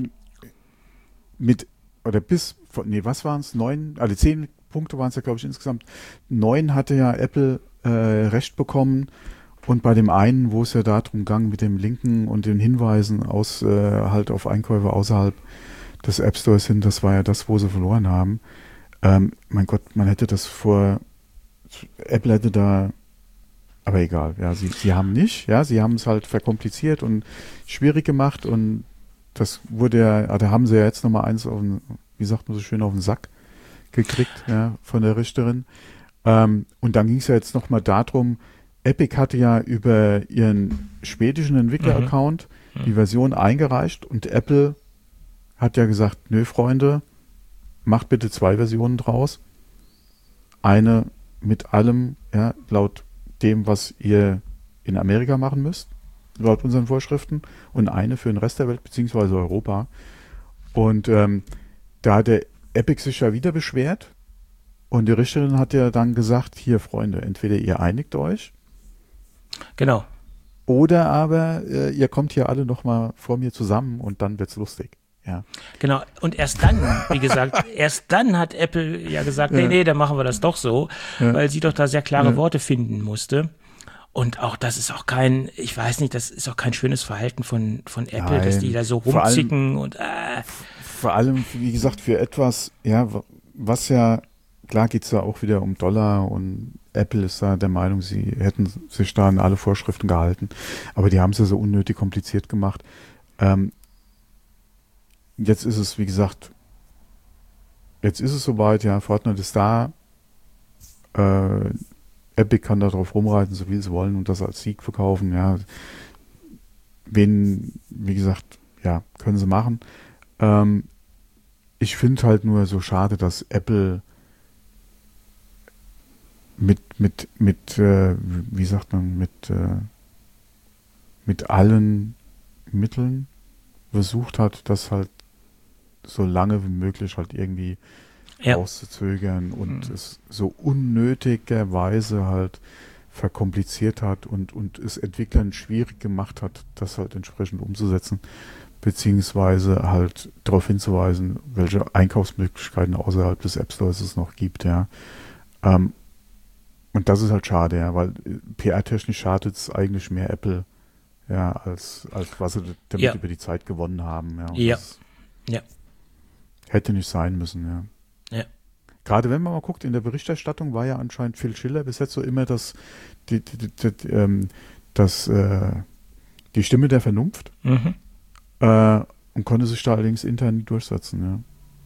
was waren es? 9, also 10 Punkte waren es ja, glaube ich, insgesamt. 9 hatte ja Apple Recht bekommen. Und bei dem einen, wo es ja darum ging, mit dem Linken und den Hinweisen halt auf Einkäufe außerhalb des App Stores hin, das war ja das, wo sie verloren haben. Mein Gott, man hätte das Apple hätte da, aber egal, ja, sie haben nicht, ja, sie haben es halt verkompliziert und schwierig gemacht und das da haben sie ja jetzt nochmal eins wie sagt man so schön, auf den Sack gekriegt, ja, von der Richterin. Und dann ging es ja jetzt nochmal darum, Epic hatte ja über ihren schwedischen Entwickler-Account die Version eingereicht und Apple hat ja gesagt, nö, Freunde, macht bitte 2 Versionen draus. Eine mit allem, ja, laut dem, was ihr in Amerika machen müsst, laut unseren Vorschriften, und eine für den Rest der Welt, beziehungsweise Europa. Und da hat der Epic sich ja wieder beschwert und die Richterin hat ja dann gesagt, hier, Freunde, entweder ihr einigt euch, genau, oder aber ihr kommt hier alle nochmal vor mir zusammen und dann wird's lustig. Ja. Genau, und erst dann, wie gesagt, hat Apple ja gesagt, nee, dann machen wir das doch so, weil sie doch da sehr klare Worte finden musste. Und auch das ist auch ich weiß nicht, das ist auch kein schönes Verhalten von Apple, Nein, dass die da so rumzicken vor allem, wie gesagt, für etwas, ja, was ja, klar geht's da auch wieder um Dollar und Apple ist da der Meinung, sie hätten sich da an alle Vorschriften gehalten, aber die haben es ja so unnötig kompliziert gemacht. Jetzt ist es, wie gesagt, soweit, ja, Fortnite ist da, Epic kann da drauf rumreiten, so viel sie wollen und das als Sieg verkaufen, ja. Wie gesagt, ja, können sie machen. Ich finde halt nur so schade, dass Apple wie sagt man, mit allen Mitteln versucht hat, das halt so lange wie möglich halt irgendwie rauszuzögern und es so unnötigerweise halt verkompliziert hat und es Entwicklern schwierig gemacht hat, das halt entsprechend umzusetzen, beziehungsweise halt darauf hinzuweisen, welche Einkaufsmöglichkeiten außerhalb des App Stores es noch gibt, ja. Und das ist halt schade, ja, weil PR-technisch schadet es eigentlich mehr Apple, ja, als was sie damit über die Zeit gewonnen haben. Ja. Hätte nicht sein müssen, ja. Gerade wenn man mal guckt, in der Berichterstattung war ja anscheinend Phil Schiller bis jetzt so immer die Stimme der Vernunft und konnte sich da allerdings intern nicht durchsetzen, ja.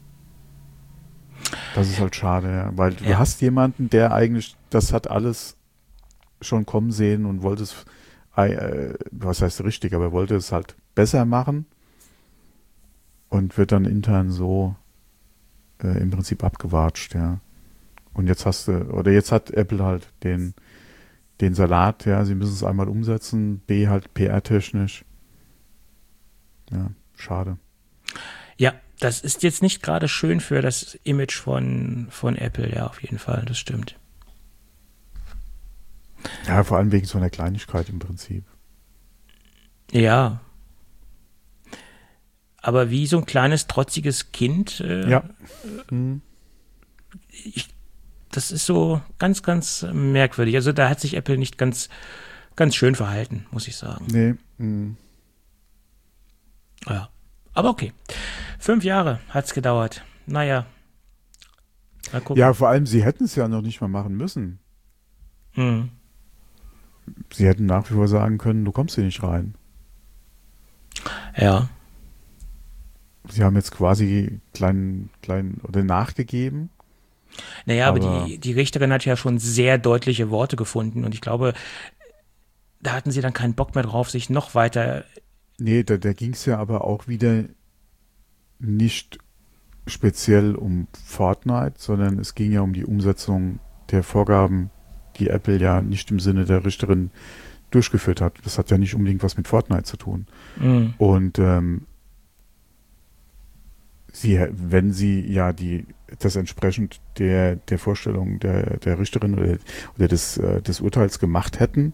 Das ist halt schade, ja, weil du hast jemanden, der eigentlich, das hat alles schon kommen sehen und wollte es, was heißt richtig, aber wollte es halt besser machen und wird dann intern so im Prinzip abgewatscht, ja. Und jetzt hat Apple halt den Salat, ja, sie müssen es einmal umsetzen, B halt PR-technisch. Ja, schade. Ja, das ist jetzt nicht gerade schön für das Image von Apple, ja, auf jeden Fall, das stimmt. Ja, vor allem wegen so einer Kleinigkeit im Prinzip. Ja. Aber wie so ein kleines, trotziges Kind. Das ist so ganz, ganz merkwürdig. Also da hat sich Apple nicht ganz, ganz schön verhalten, muss ich sagen. Nee. Ja, aber okay. 5 Jahre hat es gedauert. Naja. Mal gucken. Ja, vor allem, sie hätten es ja noch nicht mal machen müssen. Sie hätten nach wie vor sagen können, du kommst hier nicht rein. Ja. Sie haben jetzt quasi klein oder nachgegeben. Naja, aber die Richterin hat ja schon sehr deutliche Worte gefunden und ich glaube, da hatten sie dann keinen Bock mehr drauf, sich noch weiter... Nee, da ging es ja aber auch wieder nicht speziell um Fortnite, sondern es ging ja um die Umsetzung der Vorgaben, die Apple ja nicht im Sinne der Richterin durchgeführt hat. Das hat ja nicht unbedingt was mit Fortnite zu tun. Mhm. Und wenn sie ja das entsprechend der Vorstellung der Richterin oder des Urteils gemacht hätten,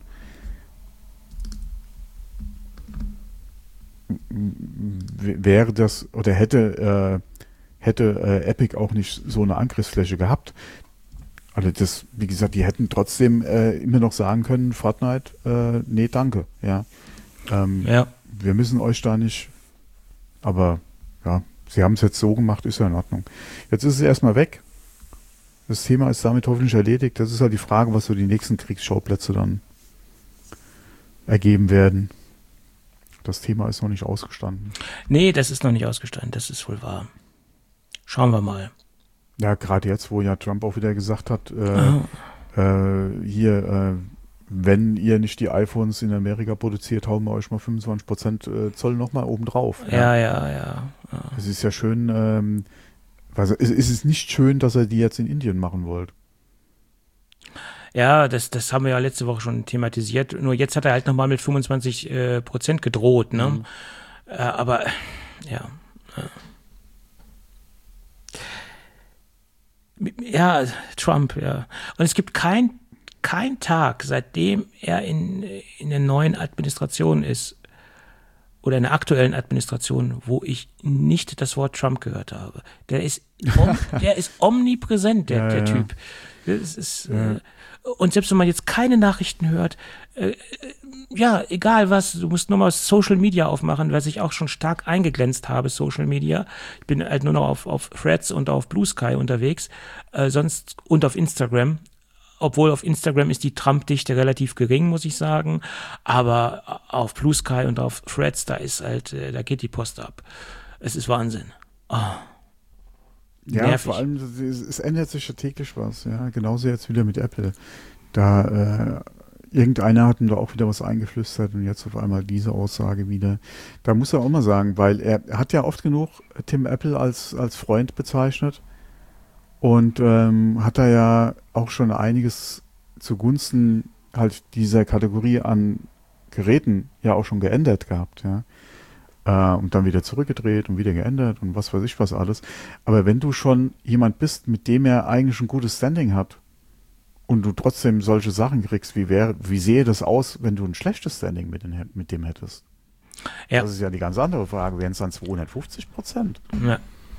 wäre das oder hätte Epic auch nicht so eine Angriffsfläche gehabt. Also das, wie gesagt, die hätten trotzdem immer noch sagen können, Fortnite, nee, danke. Ja. Wir müssen euch da nicht, aber ja, sie haben es jetzt so gemacht, ist ja in Ordnung. Jetzt ist es erstmal weg. Das Thema ist damit hoffentlich erledigt. Das ist halt die Frage, was so die nächsten Kriegsschauplätze dann ergeben werden. Das Thema ist noch nicht ausgestanden. Nee, das ist noch nicht ausgestanden, das ist wohl wahr. Schauen wir mal. Ja, gerade jetzt, wo ja Trump auch wieder gesagt hat, wenn ihr nicht die iPhones in Amerika produziert, hauen wir euch mal 25% Zoll nochmal oben drauf. Ja. Es ist ja schön, es ist nicht schön, dass er die jetzt in Indien machen wollte. Ja, das haben wir ja letzte Woche schon thematisiert. Nur jetzt hat er halt nochmal mit 25% gedroht, ne? Mhm. Aber, ja. Ja, Trump, ja. Und es gibt kein Tag, seitdem er in der neuen Administration ist, oder in der aktuellen Administration, wo ich nicht das Wort Trump gehört habe. Der ist omnipräsent, der Typ. Das ist, und selbst wenn man jetzt keine Nachrichten hört, ja, egal was, du musst nur mal Social Media aufmachen, weil ich auch schon stark eingeglänzt habe, Social Media. Ich bin halt nur noch auf Threads und auf Blue Sky unterwegs, sonst und auf Instagram. Obwohl auf Instagram ist die Trump-Dichte relativ gering, muss ich sagen. Aber auf Blue Sky und auf Threads, da geht die Post ab. Es ist Wahnsinn. Oh. Ja, nervig. Vor allem, es ändert sich ja täglich was. Ja, genauso jetzt wieder mit Apple. Da irgendeiner hat ihm da auch wieder was eingeflüstert und jetzt auf einmal diese Aussage wieder. Da muss er auch mal sagen, weil er hat ja oft genug Tim Apple als Freund bezeichnet. Und hat da ja auch schon einiges zugunsten halt dieser Kategorie an Geräten ja auch schon geändert gehabt, ja. Und dann wieder zurückgedreht und wieder geändert und was weiß ich was alles. Aber wenn du schon jemand bist, mit dem er eigentlich ein gutes Standing hat und du trotzdem solche Sachen kriegst, wie sähe das aus, wenn du ein schlechtes Standing mit dem hättest? Ja. Das ist ja die ganz andere Frage. Wären es dann 250%? Ja.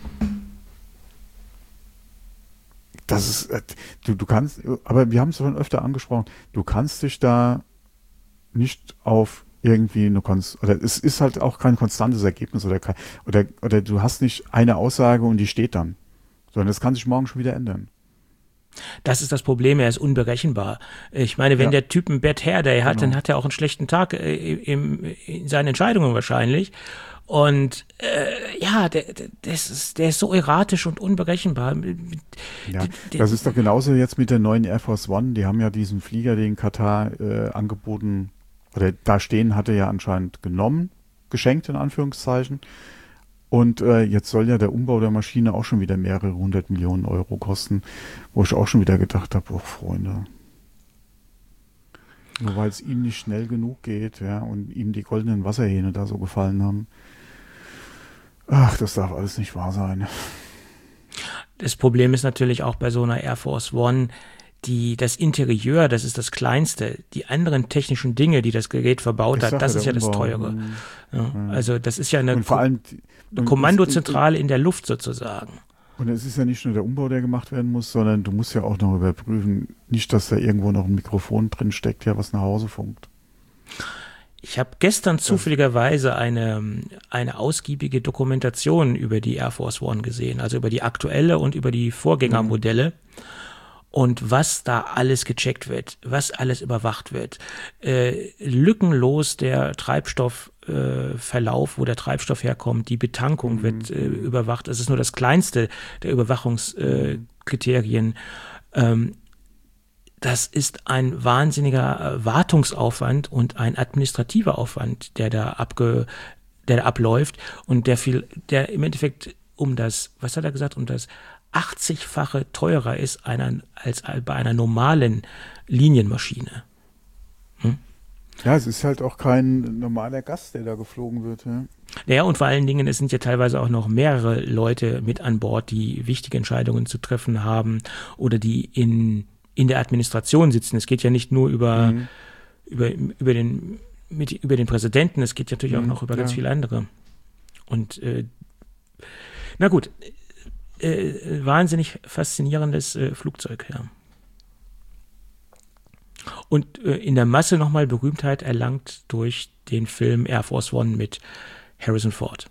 Das ist, du kannst, aber wir haben es schon öfter angesprochen, du kannst dich da nicht auf irgendwie oder es ist halt auch kein konstantes Ergebnis oder du hast nicht eine Aussage und die steht dann, sondern das kann sich morgen schon wieder ändern. Das ist das Problem, er ist unberechenbar. Ich meine, wenn der Typ ein Bad Hair Day hat, dann hat er auch einen schlechten Tag in seinen Entscheidungen wahrscheinlich. Und der ist so erratisch und unberechenbar. Ja, das ist doch genauso jetzt mit der neuen Air Force One. Die haben ja diesen Flieger, den Katar angeboten, oder da stehen, hatte ja anscheinend geschenkt in Anführungszeichen. Und jetzt soll ja der Umbau der Maschine auch schon wieder mehrere 100 Millionen Euro kosten, wo ich auch schon wieder gedacht habe, oh Freunde. Nur weil es ihm nicht schnell genug geht, ja, und ihm die goldenen Wasserhähne da so gefallen haben. Ach, das darf alles nicht wahr sein. Das Problem ist natürlich auch bei so einer Air Force One, das Interieur, das ist das Kleinste. Die anderen technischen Dinge, die das Gerät verbaut hat, das ist ja das Teure. Ja, also das ist ja eine Kommandozentrale in der Luft sozusagen. Und es ist ja nicht nur der Umbau, der gemacht werden muss, sondern du musst ja auch noch überprüfen, nicht, dass da irgendwo noch ein Mikrofon drin steckt, ja, was nach Hause funkt. Ich habe gestern zufälligerweise eine ausgiebige Dokumentation über die Air Force One gesehen, also über die aktuelle und über die Vorgängermodelle. Und was da alles gecheckt wird, was alles überwacht wird. Lückenlos der Treibstoffverlauf, wo der Treibstoff herkommt, die Betankung wird überwacht. Es ist nur das kleinste der Überwachungskriterien. Das ist ein wahnsinniger Wartungsaufwand und ein administrativer Aufwand, der da abläuft und der im Endeffekt was hat er gesagt, um das 80-fache teurer ist als bei einer normalen Linienmaschine. Ja, es ist halt auch kein normaler Gast, der da geflogen wird. Ja. Naja, und vor allen Dingen, es sind ja teilweise auch noch mehrere Leute mit an Bord, die wichtige Entscheidungen zu treffen haben oder die in der Administration sitzen. Es geht ja nicht nur über den Präsidenten, es geht natürlich auch noch über ganz viele andere. Und na gut, wahnsinnig faszinierendes Flugzeug, ja. Und in der Masse nochmal Berühmtheit erlangt durch den Film Air Force One mit Harrison Ford.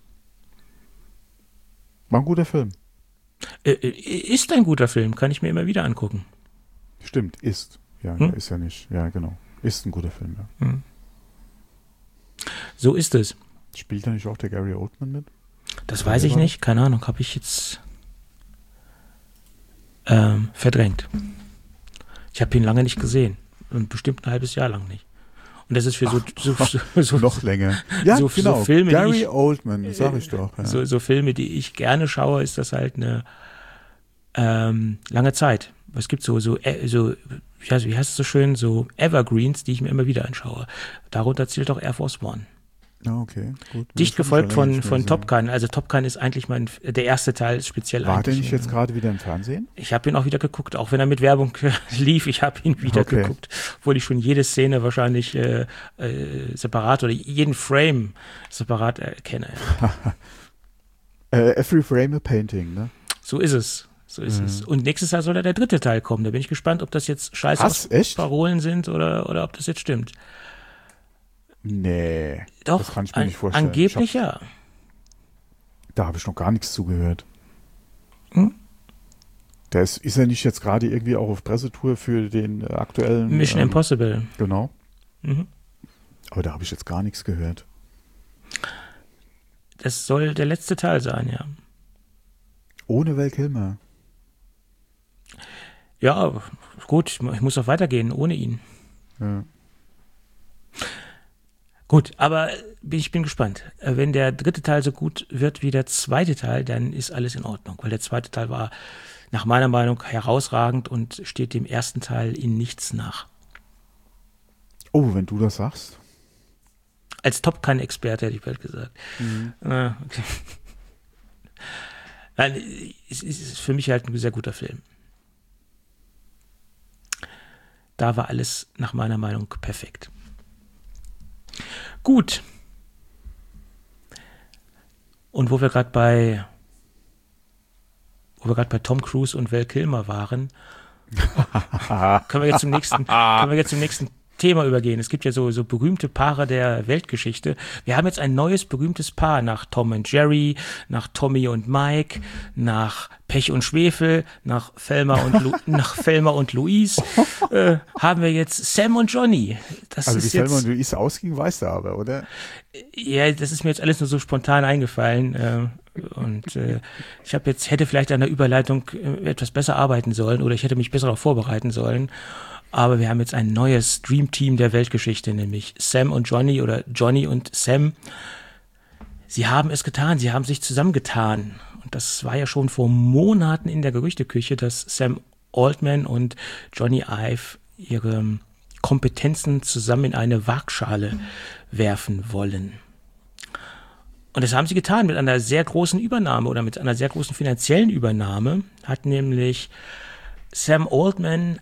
War ein guter Film. Ist ein guter Film, kann ich mir immer wieder angucken. Stimmt, ist. Ja, ist ja nicht. Ja, genau. Ist ein guter Film, ja. So ist es. Spielt da nicht auch der Gary Oldman mit? Das weiß ich nicht, keine Ahnung, habe ich jetzt verdrängt. Ich habe ihn lange nicht gesehen. Und bestimmt ein halbes Jahr lang nicht. Und das ist für so noch länger. Ja, so, genau. So Filme, Gary Oldman, sag ich doch. Ja. So Filme, die ich gerne schaue, ist das halt eine lange Zeit. Es gibt so wie heißt es so schön, so Evergreens, die ich mir immer wieder anschaue. Darunter zählt auch Air Force One. Ah, okay, gut. Dicht gefolgt von Top Gun. Also Top Gun ist eigentlich der erste Teil speziell. War der nicht jetzt gerade wieder im Fernsehen? Ich habe ihn auch wieder geguckt, auch wenn er mit Werbung lief. Ich habe ihn wieder geguckt, obwohl ich schon jede Szene wahrscheinlich separat oder jeden Frame separat kenne. Every frame a painting, ne? So ist es. Und nächstes Jahr soll der dritte Teil kommen. Da bin ich gespannt, ob das jetzt scheiß Parolen sind oder ob das jetzt stimmt. Nee, doch, das kann ich mir nicht vorstellen. Angeblich ja. Da habe ich noch gar nichts zugehört. Der ist ja nicht jetzt gerade irgendwie auch auf Pressetour für den aktuellen Mission Impossible. Genau. Aber da habe ich jetzt gar nichts gehört. Das soll der letzte Teil sein, ja. Ohne Val Kilmer. Ja, gut, ich muss auch weitergehen ohne ihn. Ja. Gut, aber ich bin gespannt. Wenn der dritte Teil so gut wird wie der zweite Teil, dann ist alles in Ordnung. Weil der zweite Teil war nach meiner Meinung herausragend und steht dem ersten Teil in nichts nach. Oh, wenn du das sagst. Als Top Gun-Experte hätte ich bald gesagt. Okay. Nein, es ist für mich halt ein sehr guter Film. Da war alles nach meiner Meinung perfekt. Gut. Und wo wir gerade bei Tom Cruise und Val Kilmer waren, können wir jetzt zum nächsten Thema übergehen. Es gibt ja so berühmte Paare der Weltgeschichte. Wir haben jetzt ein neues berühmtes Paar nach Tom und Jerry, nach Tommy und Mike, nach Pech und Schwefel, nach Thelma und Louise, haben wir jetzt Sam und Johnny. Also wie Thelma und Louise ausging, weißt du aber, oder? Ja, das ist mir jetzt alles nur so spontan eingefallen. Und ich hätte vielleicht an der Überleitung etwas besser arbeiten sollen oder ich hätte mich besser darauf vorbereiten sollen. Aber wir haben jetzt ein neues Dreamteam der Weltgeschichte, nämlich Sam und Johnny oder Johnny und Sam. Sie haben es getan, sie haben sich zusammengetan. Und das war ja schon vor Monaten in der Gerüchteküche, dass Sam Altman und Johnny Ive ihre Kompetenzen zusammen in eine Waagschale werfen wollen. Und das haben sie getan mit einer sehr großen Übernahme oder mit einer sehr großen finanziellen Übernahme. Hat nämlich Sam Altman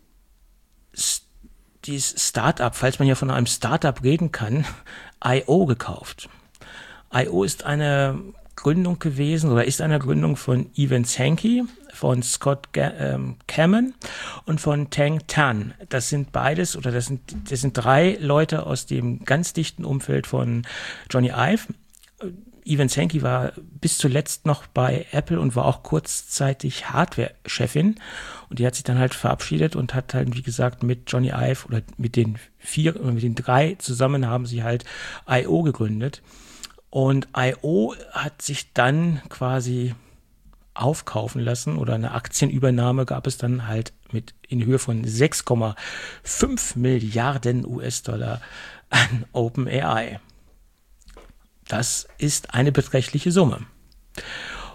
dieses Startup, falls man ja von einem Startup reden kann, I.O. gekauft. I.O. ist eine Gründung gewesen oder ist eine Gründung von Evan Sankey, von Scott Kamen und von Tang Tan. Das sind beides oder das sind drei Leute aus dem ganz dichten Umfeld von Johnny Ive. Evan Sankey war bis zuletzt noch bei Apple und war auch kurzzeitig Hardware-Chefin. Und die hat sich dann halt verabschiedet und hat halt, wie gesagt, mit Johnny Ive oder mit den drei zusammen haben sie halt I.O. gegründet. Und I.O. hat sich dann quasi aufkaufen lassen oder eine Aktienübernahme gab es dann halt in Höhe von 6,5 Milliarden US-Dollar an OpenAI. Das ist eine beträchtliche Summe.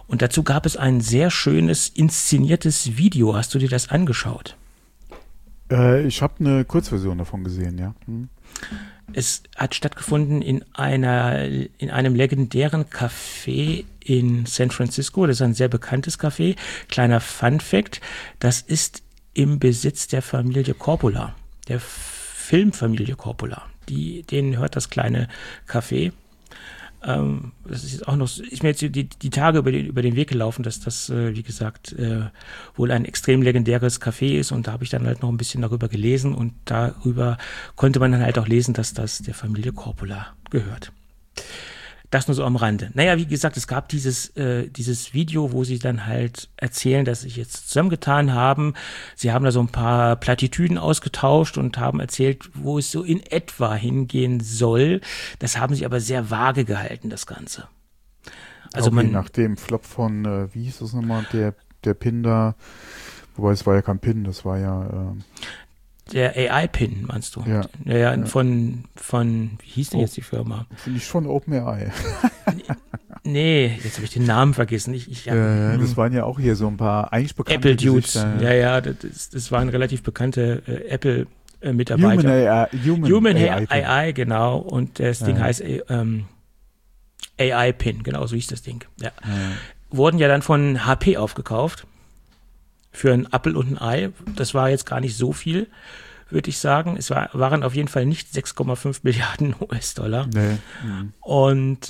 Und dazu gab es ein sehr schönes inszeniertes Video. Hast du dir das angeschaut? Ich habe eine Kurzversion davon gesehen, ja. Es hat stattgefunden in einem legendären Café in San Francisco. Das ist ein sehr bekanntes Café. Kleiner Fun-Fact: Das ist im Besitz der Familie Coppola, der Filmfamilie Coppola. Denen gehört das kleine Café. Das ist jetzt auch noch, ist mir jetzt die Tage über den Weg gelaufen, dass das, wie gesagt, wohl ein extrem legendäres Café ist, und da habe ich dann halt noch ein bisschen darüber gelesen, und darüber konnte man dann halt auch lesen, dass das der Familie Coppola gehört. Das nur so am Rande. Naja, wie gesagt, es gab dieses Video, wo sie dann halt erzählen, dass sie sich jetzt zusammengetan haben. Sie haben da so ein paar Plattitüden ausgetauscht und haben erzählt, wo es so in etwa hingehen soll. Das haben sie aber sehr vage gehalten, das Ganze. Also okay, nach dem Flop von, wie hieß das nochmal, der Pin da, wobei es war ja kein Pin, das war ja... Der AI-Pin, meinst du? Ja. Von wie hieß denn jetzt die Firma? Finde ich schon OpenAI. Nee, jetzt habe ich den Namen vergessen. Das waren ja auch hier so ein paar eigentlich bekannte Apple Dudes. Ja, das waren relativ bekannte Apple-Mitarbeiter. Human AI, genau. Und das Ding heißt AI-Pin, genau, so hieß das Ding. Ja. Wurden ja dann von HP aufgekauft. Für einen Apfel und ein Ei. Das war jetzt gar nicht so viel, würde ich sagen. Es waren auf jeden Fall nicht 6,5 Milliarden US-Dollar. Nee. Und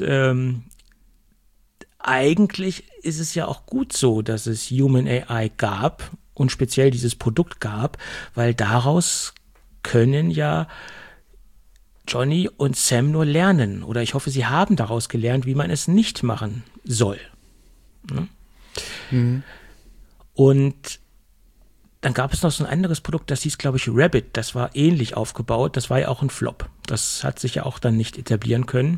eigentlich ist es ja auch gut so, dass es Human AI gab und speziell dieses Produkt gab, weil daraus können ja Johnny und Sam nur lernen. Oder ich hoffe, sie haben daraus gelernt, wie man es nicht machen soll. Ne? Mhm. Und dann gab es noch so ein anderes Produkt, das hieß, glaube ich, Rabbit. Das war ähnlich aufgebaut. Das war ja auch ein Flop. Das hat sich ja auch dann nicht etablieren können.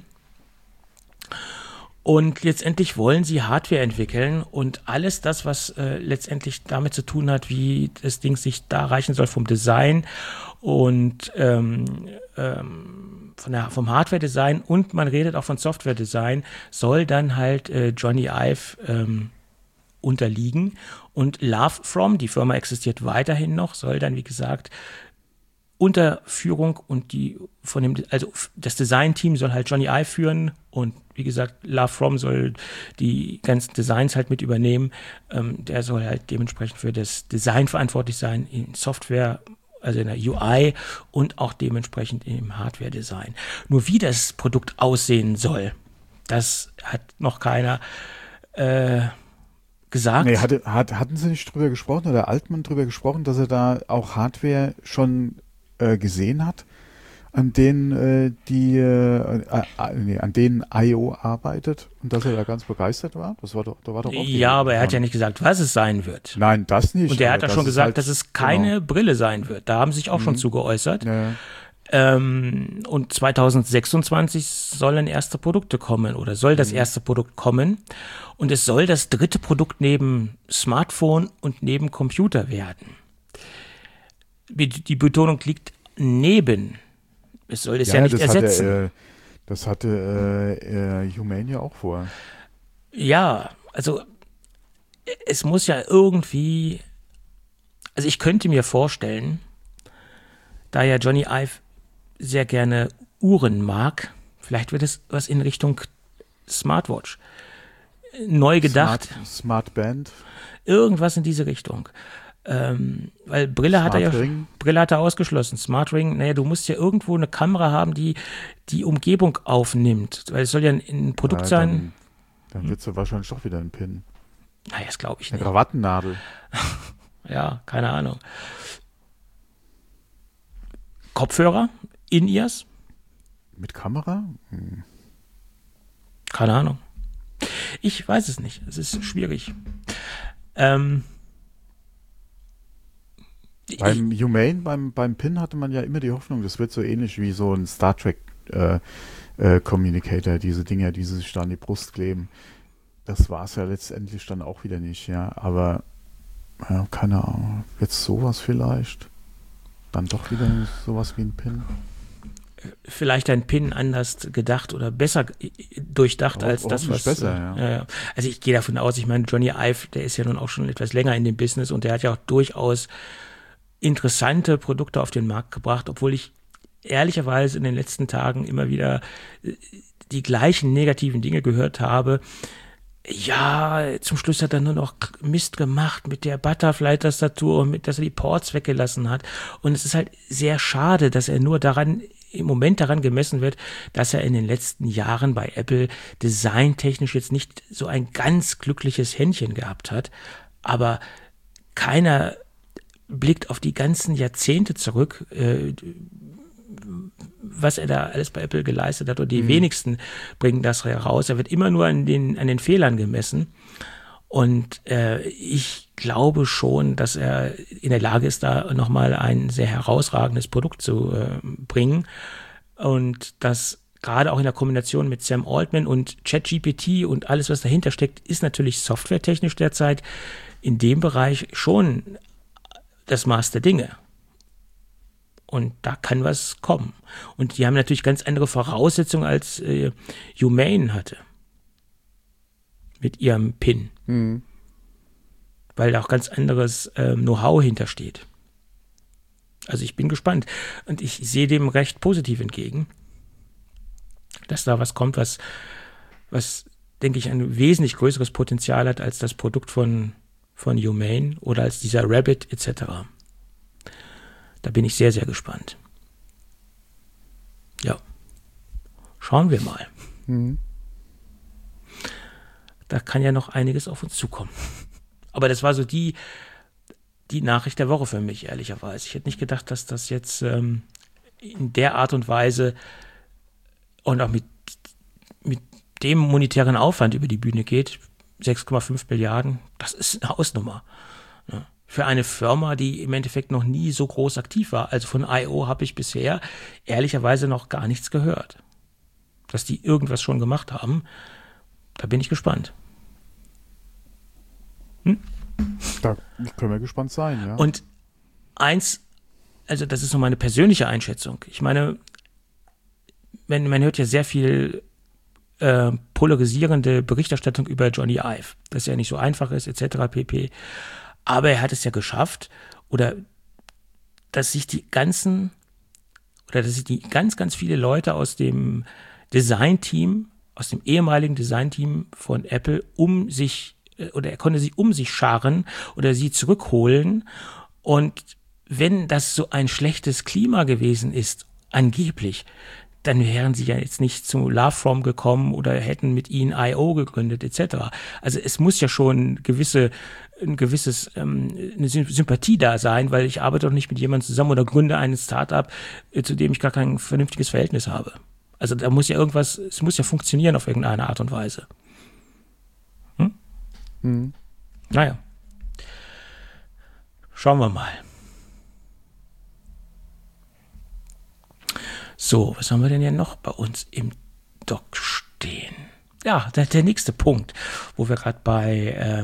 Und letztendlich wollen sie Hardware entwickeln und alles das, was letztendlich damit zu tun hat, wie das Ding sich da erreichen soll vom Design und vom Hardware-Design, und man redet auch von Software-Design, soll dann halt Johnny Ive unterliegen. Und Love From, die Firma existiert weiterhin noch, soll dann, wie gesagt, unter Führung und das Design-Team soll halt Johnny Ive führen, und wie gesagt, Love From soll die ganzen Designs halt mit übernehmen. Der soll halt dementsprechend für das Design verantwortlich sein, in Software, also in der UI, und auch dementsprechend im Hardware-Design. Nur wie das Produkt aussehen soll, das hat noch keiner gesagt. Nee, hatten sie nicht drüber gesprochen, oder Altman drüber gesprochen, dass er da auch Hardware schon gesehen hat, an denen an denen I.O. arbeitet, und dass er da ganz begeistert war? Da war doch auch ja, aber er hat ja nicht gesagt, was es sein wird. Nein, das nicht. Und er hat ja schon gesagt, halt, dass es keine Brille sein wird. Da haben sie sich auch schon zu geäußert. Ja. Und 2026 sollen erste Produkte kommen, oder soll das erste Produkt kommen, und es soll das dritte Produkt neben Smartphone und neben Computer werden. Die Betonung liegt neben. Es soll es ja nicht ersetzen. Das hatte Humane ja auch vor. Ja, also es muss ja irgendwie, also ich könnte mir vorstellen, da ja Johnny Ive sehr gerne Uhren mag, vielleicht wird es was in Richtung Smartwatch. Neu gedacht. Smart Band. Irgendwas in diese Richtung. Weil Brille hat er ausgeschlossen. Smart Ring, naja, du musst ja irgendwo eine Kamera haben, die die Umgebung aufnimmt. Weil es soll ja ein Produkt sein. Dann wird es ja wahrscheinlich doch wieder ein Pin. Naja, das glaube ich nicht. Eine Krawattennadel. Ja, keine Ahnung. Kopfhörer? In-Ears? Mit Kamera? Keine Ahnung. Ich weiß es nicht. Es ist schwierig. Beim Humane, beim Pin hatte man ja immer die Hoffnung, das wird so ähnlich wie so ein Star Trek Communicator, diese Dinger, die sich da an die Brust kleben. Das war es ja letztendlich dann auch wieder nicht, ja. Aber ja, keine Ahnung. Jetzt sowas vielleicht? Dann doch wieder sowas wie ein Pin? vielleicht ein Pin anders gedacht oder besser durchdacht als das, was... besser, ja. Also ich gehe davon aus, ich meine, Johnny Ive, der ist ja nun auch schon etwas länger in dem Business und der hat ja auch durchaus interessante Produkte auf den Markt gebracht, obwohl ich ehrlicherweise in den letzten Tagen immer wieder die gleichen negativen Dinge gehört habe. Ja, zum Schluss hat er nur noch Mist gemacht mit der Butterfly-Tastatur und dass er die Ports weggelassen hat. Und es ist halt sehr schade, dass er nur im Moment daran gemessen wird, dass er in den letzten Jahren bei Apple designtechnisch jetzt nicht so ein ganz glückliches Händchen gehabt hat. Aber keiner blickt auf die ganzen Jahrzehnte zurück, was er da alles bei Apple geleistet hat, und die wenigsten bringen das heraus. Er wird immer nur an den Fehlern gemessen. Und ich glaube schon, dass er in der Lage ist, da nochmal ein sehr herausragendes Produkt zu bringen. Und das gerade auch in der Kombination mit Sam Altman und ChatGPT und alles, was dahinter steckt, ist natürlich softwaretechnisch derzeit in dem Bereich schon das Maß der Dinge. Und da kann was kommen. Und die haben natürlich ganz andere Voraussetzungen, als Humane hatte. Mit ihrem Pin. Weil da auch ganz anderes Know-how hintersteht. Also ich bin gespannt. Und ich sehe dem recht positiv entgegen, dass da was kommt, was denke ich, ein wesentlich größeres Potenzial hat als das Produkt von Humane oder als dieser Rabbit etc. Da bin ich sehr, sehr gespannt. Ja. Schauen wir mal. Da kann ja noch einiges auf uns zukommen. Aber das war so die Nachricht der Woche für mich, ehrlicherweise. Ich hätte nicht gedacht, dass das jetzt in der Art und Weise und auch mit dem monetären Aufwand über die Bühne geht. 6,5 Milliarden, das ist eine Hausnummer. Ja. Für eine Firma, die im Endeffekt noch nie so groß aktiv war. Also von I.O. habe ich bisher ehrlicherweise noch gar nichts gehört. Dass die irgendwas schon gemacht haben, da bin ich gespannt. Da können wir gespannt sein, ja. Und eins, also das ist so meine persönliche Einschätzung. Ich meine, man hört ja sehr viel polarisierende Berichterstattung über Johnny Ive, dass er nicht so einfach ist, etc. pp. Aber er hat es ja geschafft, dass sich ganz, ganz viele Leute aus dem Designteam, aus dem ehemaligen Designteam von Apple er konnte sie um sich scharen oder sie zurückholen. Und wenn das so ein schlechtes Klima gewesen ist, angeblich, dann wären sie ja jetzt nicht zu Lovefrom gekommen oder hätten mit ihnen I.O. gegründet, etc. Also es muss ja schon eine Sympathie da sein, weil ich arbeite doch nicht mit jemandem zusammen oder gründe ein Startup, zu dem ich gar kein vernünftiges Verhältnis habe. Also da muss ja es muss ja funktionieren auf irgendeine Art und Weise. Naja. Schauen wir mal. So, was haben wir denn hier noch bei uns im Doc stehen? Ja, der nächste Punkt, wo wir gerade bei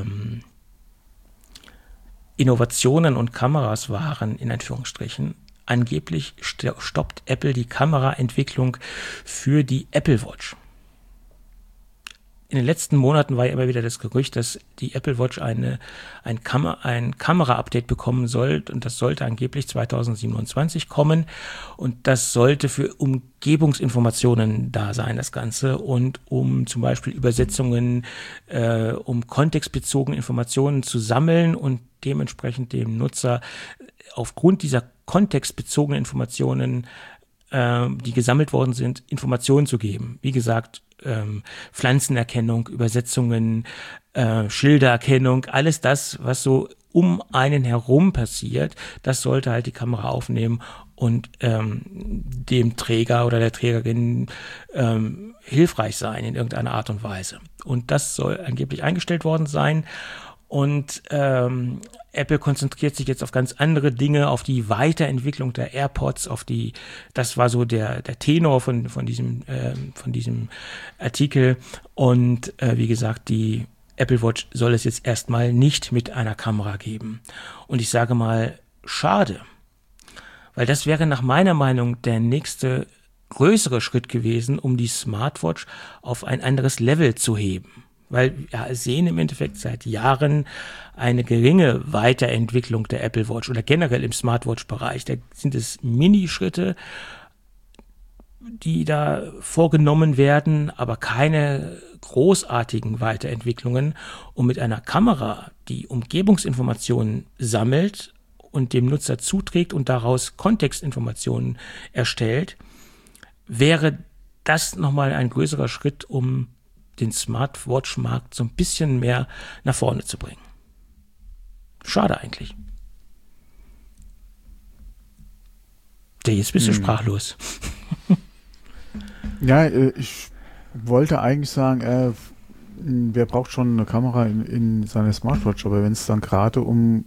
Innovationen und Kameras waren, in Anführungsstrichen. Angeblich stoppt Apple die Kameraentwicklung für die Apple Watch. In den letzten Monaten war ja immer wieder das Gerücht, dass die Apple Watch ein Kamera-Update bekommen soll, und das sollte angeblich 2027 kommen, und das sollte für Umgebungsinformationen da sein, das Ganze, und um zum Beispiel Übersetzungen, um kontextbezogene Informationen zu sammeln und dementsprechend dem Nutzer aufgrund dieser kontextbezogenen Informationen, die gesammelt worden sind, Informationen zu geben. Wie gesagt, Pflanzenerkennung, Übersetzungen, Schildererkennung, alles das, was so um einen herum passiert, das sollte halt die Kamera aufnehmen und dem Träger oder der Trägerin hilfreich sein in irgendeiner Art und Weise. Und das soll angeblich eingestellt worden sein. Und Apple konzentriert sich jetzt auf ganz andere Dinge, auf die Weiterentwicklung der AirPods, das war so der Tenor von diesem Artikel. Und wie gesagt, die Apple Watch soll es jetzt erstmal nicht mit einer Kamera geben. Und ich sage mal, schade. Weil das wäre nach meiner Meinung der nächste größere Schritt gewesen, um die Smartwatch auf ein anderes Level zu heben. Weil wir sehen im Endeffekt seit Jahren eine geringe Weiterentwicklung der Apple Watch oder generell im Smartwatch-Bereich. Da sind es Minischritte, die da vorgenommen werden, aber keine großartigen Weiterentwicklungen. Und mit einer Kamera, die Umgebungsinformationen sammelt und dem Nutzer zuträgt und daraus Kontextinformationen erstellt, wäre das nochmal ein größerer Schritt, um den Smartwatch-Markt so ein bisschen mehr nach vorne zu bringen. Schade eigentlich. Jetzt bist du sprachlos. Ja, ich wollte eigentlich sagen, wer braucht schon eine Kamera in seiner Smartwatch, aber wenn es dann gerade um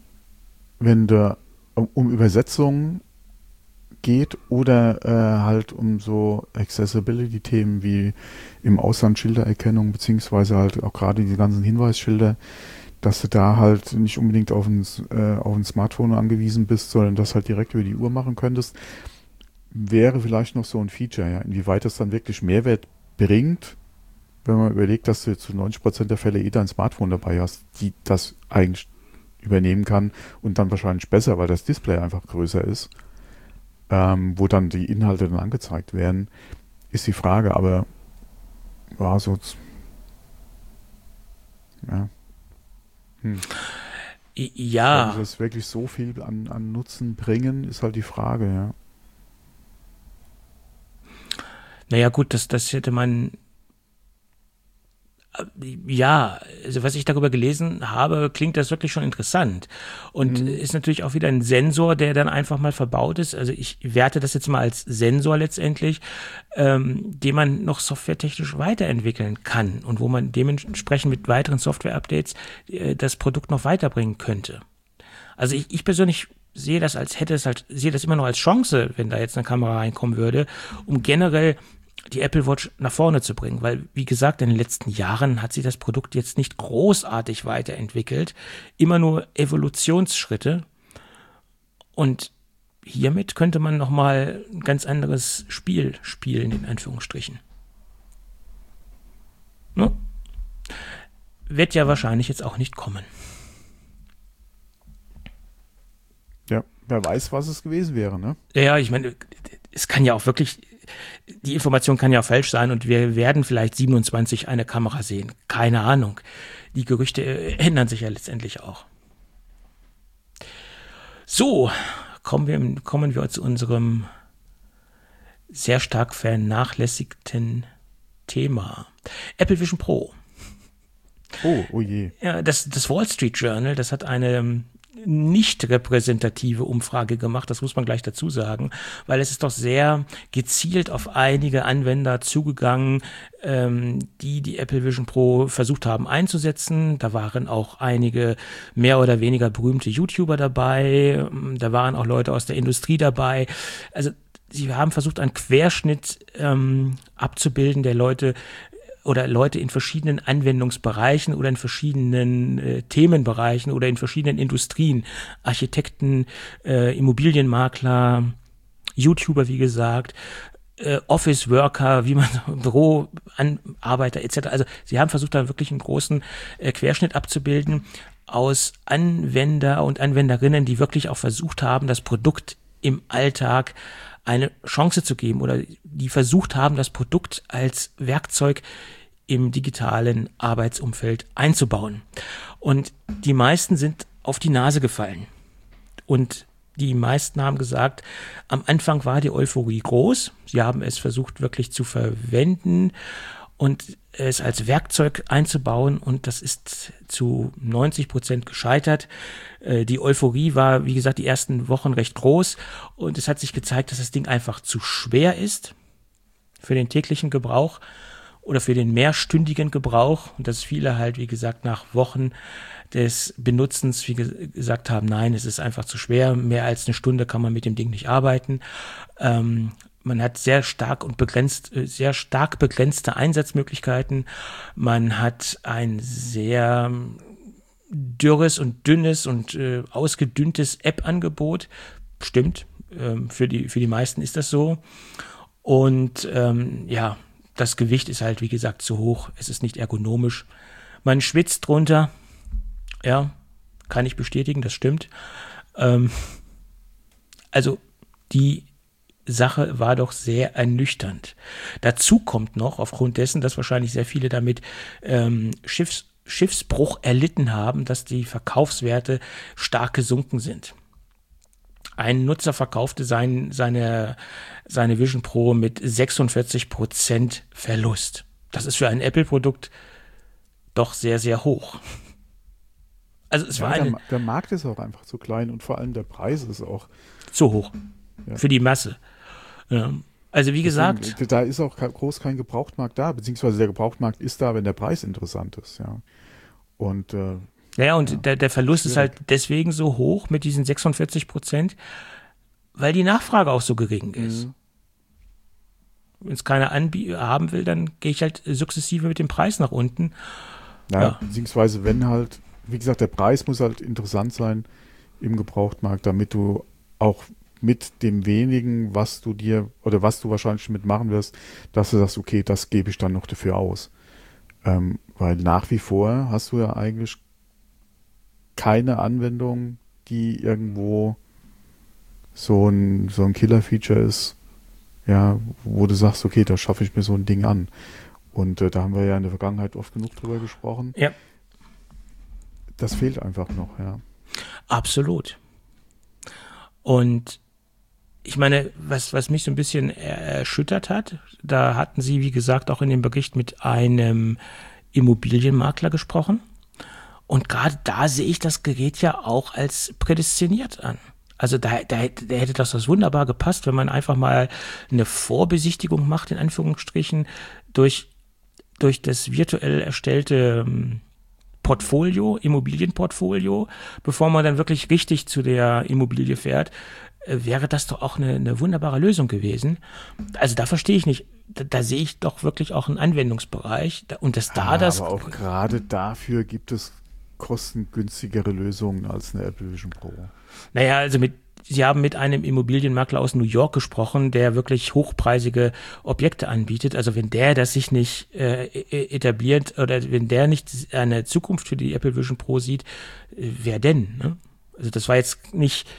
Übersetzungen geht oder halt um so Accessibility-Themen wie im Ausland Schildererkennung, beziehungsweise halt auch gerade die ganzen Hinweisschilder, dass du da halt nicht unbedingt auf ein Smartphone angewiesen bist, sondern das halt direkt über die Uhr machen könntest, wäre vielleicht noch so ein Feature, ja. Inwieweit das dann wirklich Mehrwert bringt, wenn man überlegt, dass du zu 90% der Fälle dein Smartphone dabei hast, die das eigentlich übernehmen kann und dann wahrscheinlich besser, weil das Display einfach größer ist, wo dann die Inhalte dann angezeigt werden, ist die Frage, aber ja, so ja. Ja. Soll das wirklich so viel an Nutzen bringen, ist halt die Frage, ja. Naja gut, das hätte man, ja, also was ich darüber gelesen habe, klingt das wirklich schon interessant und ist natürlich auch wieder ein Sensor, der dann einfach mal verbaut ist. Also ich werte das jetzt mal als Sensor letztendlich, den man noch softwaretechnisch weiterentwickeln kann und wo man dementsprechend mit weiteren Software-Updates das Produkt noch weiterbringen könnte. Also ich persönlich sehe das immer noch als Chance, wenn da jetzt eine Kamera reinkommen würde, um generell die Apple Watch nach vorne zu bringen, weil, wie gesagt, in den letzten Jahren hat sich das Produkt jetzt nicht großartig weiterentwickelt, immer nur Evolutionsschritte und hiermit könnte man nochmal ein ganz anderes Spiel spielen, in Anführungsstrichen. Ne? Wird ja wahrscheinlich jetzt auch nicht kommen. Ja, wer weiß, was es gewesen wäre, ne? Ja, ich meine, es kann ja auch wirklich, die Information kann ja falsch sein und wir werden vielleicht 27 eine Kamera sehen. Keine Ahnung. Die Gerüchte ändern sich ja letztendlich auch. So, kommen wir zu unserem sehr stark vernachlässigten Thema. Apple Vision Pro. Oh je. Ja, das Wall Street Journal, das hat eine nicht repräsentative Umfrage gemacht, das muss man gleich dazu sagen, weil es ist doch sehr gezielt auf einige Anwender zugegangen, die Apple Vision Pro versucht haben einzusetzen. Da waren auch einige mehr oder weniger berühmte YouTuber dabei, da waren auch Leute aus der Industrie dabei. Also sie haben versucht, einen Querschnitt abzubilden der Leute in verschiedenen Anwendungsbereichen oder in verschiedenen Themenbereichen oder in verschiedenen Industrien, Architekten, Immobilienmakler, YouTuber, wie gesagt, Office Worker, wie man Büroarbeiter etc. Also sie haben versucht, da wirklich einen großen Querschnitt abzubilden aus Anwender und Anwenderinnen, die wirklich auch versucht haben, das Produkt im Alltag eine Chance zu geben oder die versucht haben, das Produkt als Werkzeug im digitalen Arbeitsumfeld einzubauen. Und die meisten sind auf die Nase gefallen. Und die meisten haben gesagt, am Anfang war die Euphorie groß. Sie haben es versucht wirklich zu verwenden und es als Werkzeug einzubauen und das ist zu 90% gescheitert. Die Euphorie war, wie gesagt, die ersten Wochen recht groß und es hat sich gezeigt, dass das Ding einfach zu schwer ist für den täglichen Gebrauch oder für den mehrstündigen Gebrauch und dass viele halt, wie gesagt, nach Wochen des Benutzens, wie gesagt haben, nein, es ist einfach zu schwer, mehr als eine Stunde kann man mit dem Ding nicht arbeiten. Man hat sehr stark begrenzte Einsatzmöglichkeiten. Man hat ein sehr dürres und dünnes und ausgedünntes App-Angebot. Stimmt, für die meisten ist das so. Und das Gewicht ist halt, wie gesagt, zu hoch. Es ist nicht ergonomisch. Man schwitzt drunter. Ja, kann ich bestätigen, das stimmt. Also die Sache war doch sehr ernüchternd. Dazu kommt noch, aufgrund dessen, dass wahrscheinlich sehr viele damit Schiffsbruch erlitten haben, dass die Verkaufswerte stark gesunken sind. Ein Nutzer verkaufte seine Vision Pro mit 46% Verlust. Das ist für ein Apple-Produkt doch sehr, sehr hoch. Also es war der Markt ist auch einfach zu klein und vor allem der Preis ist auch zu hoch für die Masse. Ja. Also wie gesagt, da ist auch groß kein Gebrauchtmarkt da, beziehungsweise der Gebrauchtmarkt ist da, wenn der Preis interessant ist, ja. Und der Verlust ist halt deswegen so hoch mit diesen 46%, weil die Nachfrage auch so gering ist. Wenn es keiner haben will, dann gehe ich halt sukzessive mit dem Preis nach unten. Beziehungsweise wenn halt, wie gesagt, der Preis muss halt interessant sein im Gebrauchtmarkt, damit du auch mit dem wenigen, was du wahrscheinlich mitmachen wirst, dass du sagst, okay, das gebe ich dann noch dafür aus. Weil nach wie vor hast du ja eigentlich keine Anwendung, die irgendwo so ein Killer-Feature ist, ja, wo du sagst, okay, da schaffe ich mir so ein Ding an. Und da haben wir ja in der Vergangenheit oft genug drüber gesprochen. Ja. Das fehlt einfach noch, ja. Absolut. Und ich meine, was mich so ein bisschen erschüttert hat, da hatten Sie, wie gesagt, auch in dem Bericht mit einem Immobilienmakler gesprochen. Und gerade da sehe ich das Gerät ja auch als prädestiniert an. Also da hätte das wunderbar gepasst, wenn man einfach mal eine Vorbesichtigung macht, in Anführungsstrichen, durch das virtuell erstellte Immobilienportfolio, bevor man dann wirklich richtig zu der Immobilie fährt, wäre das doch auch eine wunderbare Lösung gewesen. Also da verstehe ich nicht, da sehe ich doch wirklich auch einen Anwendungsbereich. Und aber auch gerade dafür gibt es kostengünstigere Lösungen als eine Apple Vision Pro. Naja, also Sie haben mit einem Immobilienmakler aus New York gesprochen, der wirklich hochpreisige Objekte anbietet. Also wenn der das sich nicht etabliert oder wenn der nicht eine Zukunft für die Apple Vision Pro sieht, wer denn? Ne? Also das war jetzt nicht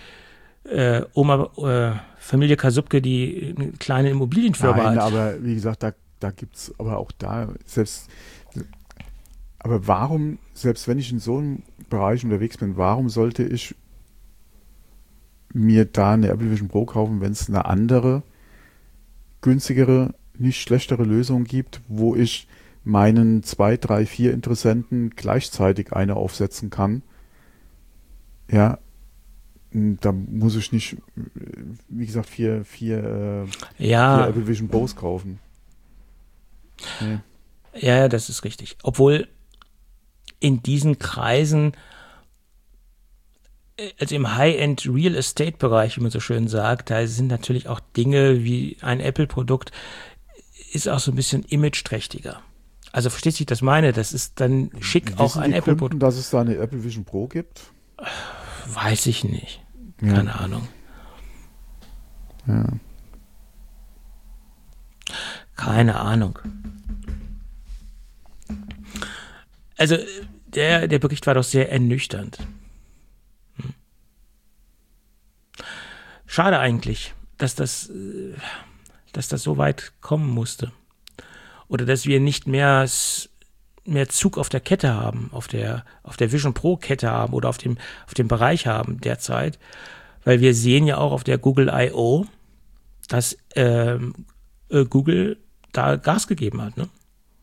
Familie Kasubke, die eine kleine Immobilienfirma hat. Nein, aber wie gesagt, da gibt es aber auch da aber warum, selbst wenn ich in so einem Bereich unterwegs bin, warum sollte ich mir da eine Apple Vision Pro kaufen, wenn es eine andere, günstigere, nicht schlechtere Lösung gibt, wo ich meinen 2, 3, 4 Interessenten gleichzeitig eine aufsetzen kann? Ja, da muss ich nicht, wie gesagt, vier Apple Vision Pros kaufen. Nee. Ja, das ist richtig. Obwohl in diesen Kreisen, also im High-End Real Estate-Bereich, wie man so schön sagt, da sind natürlich auch Dinge wie ein Apple-Produkt, ist auch so ein bisschen imageträchtiger. Also verstehst du, wie ich das meine? Das ist dann schick auch ein Apple-Produkt. Dass es da eine Apple Vision Pro gibt? Weiß ich nicht. Keine Ahnung. Ja. Keine Ahnung. Also der Bericht war doch sehr ernüchternd. Schade eigentlich, dass das so weit kommen musste. Oder dass wir nicht mehr Zug auf der Kette haben, auf der Vision Pro Kette haben oder auf dem Bereich haben derzeit. Weil wir sehen ja auch auf der Google I.O., dass Google da Gas gegeben hat, ne?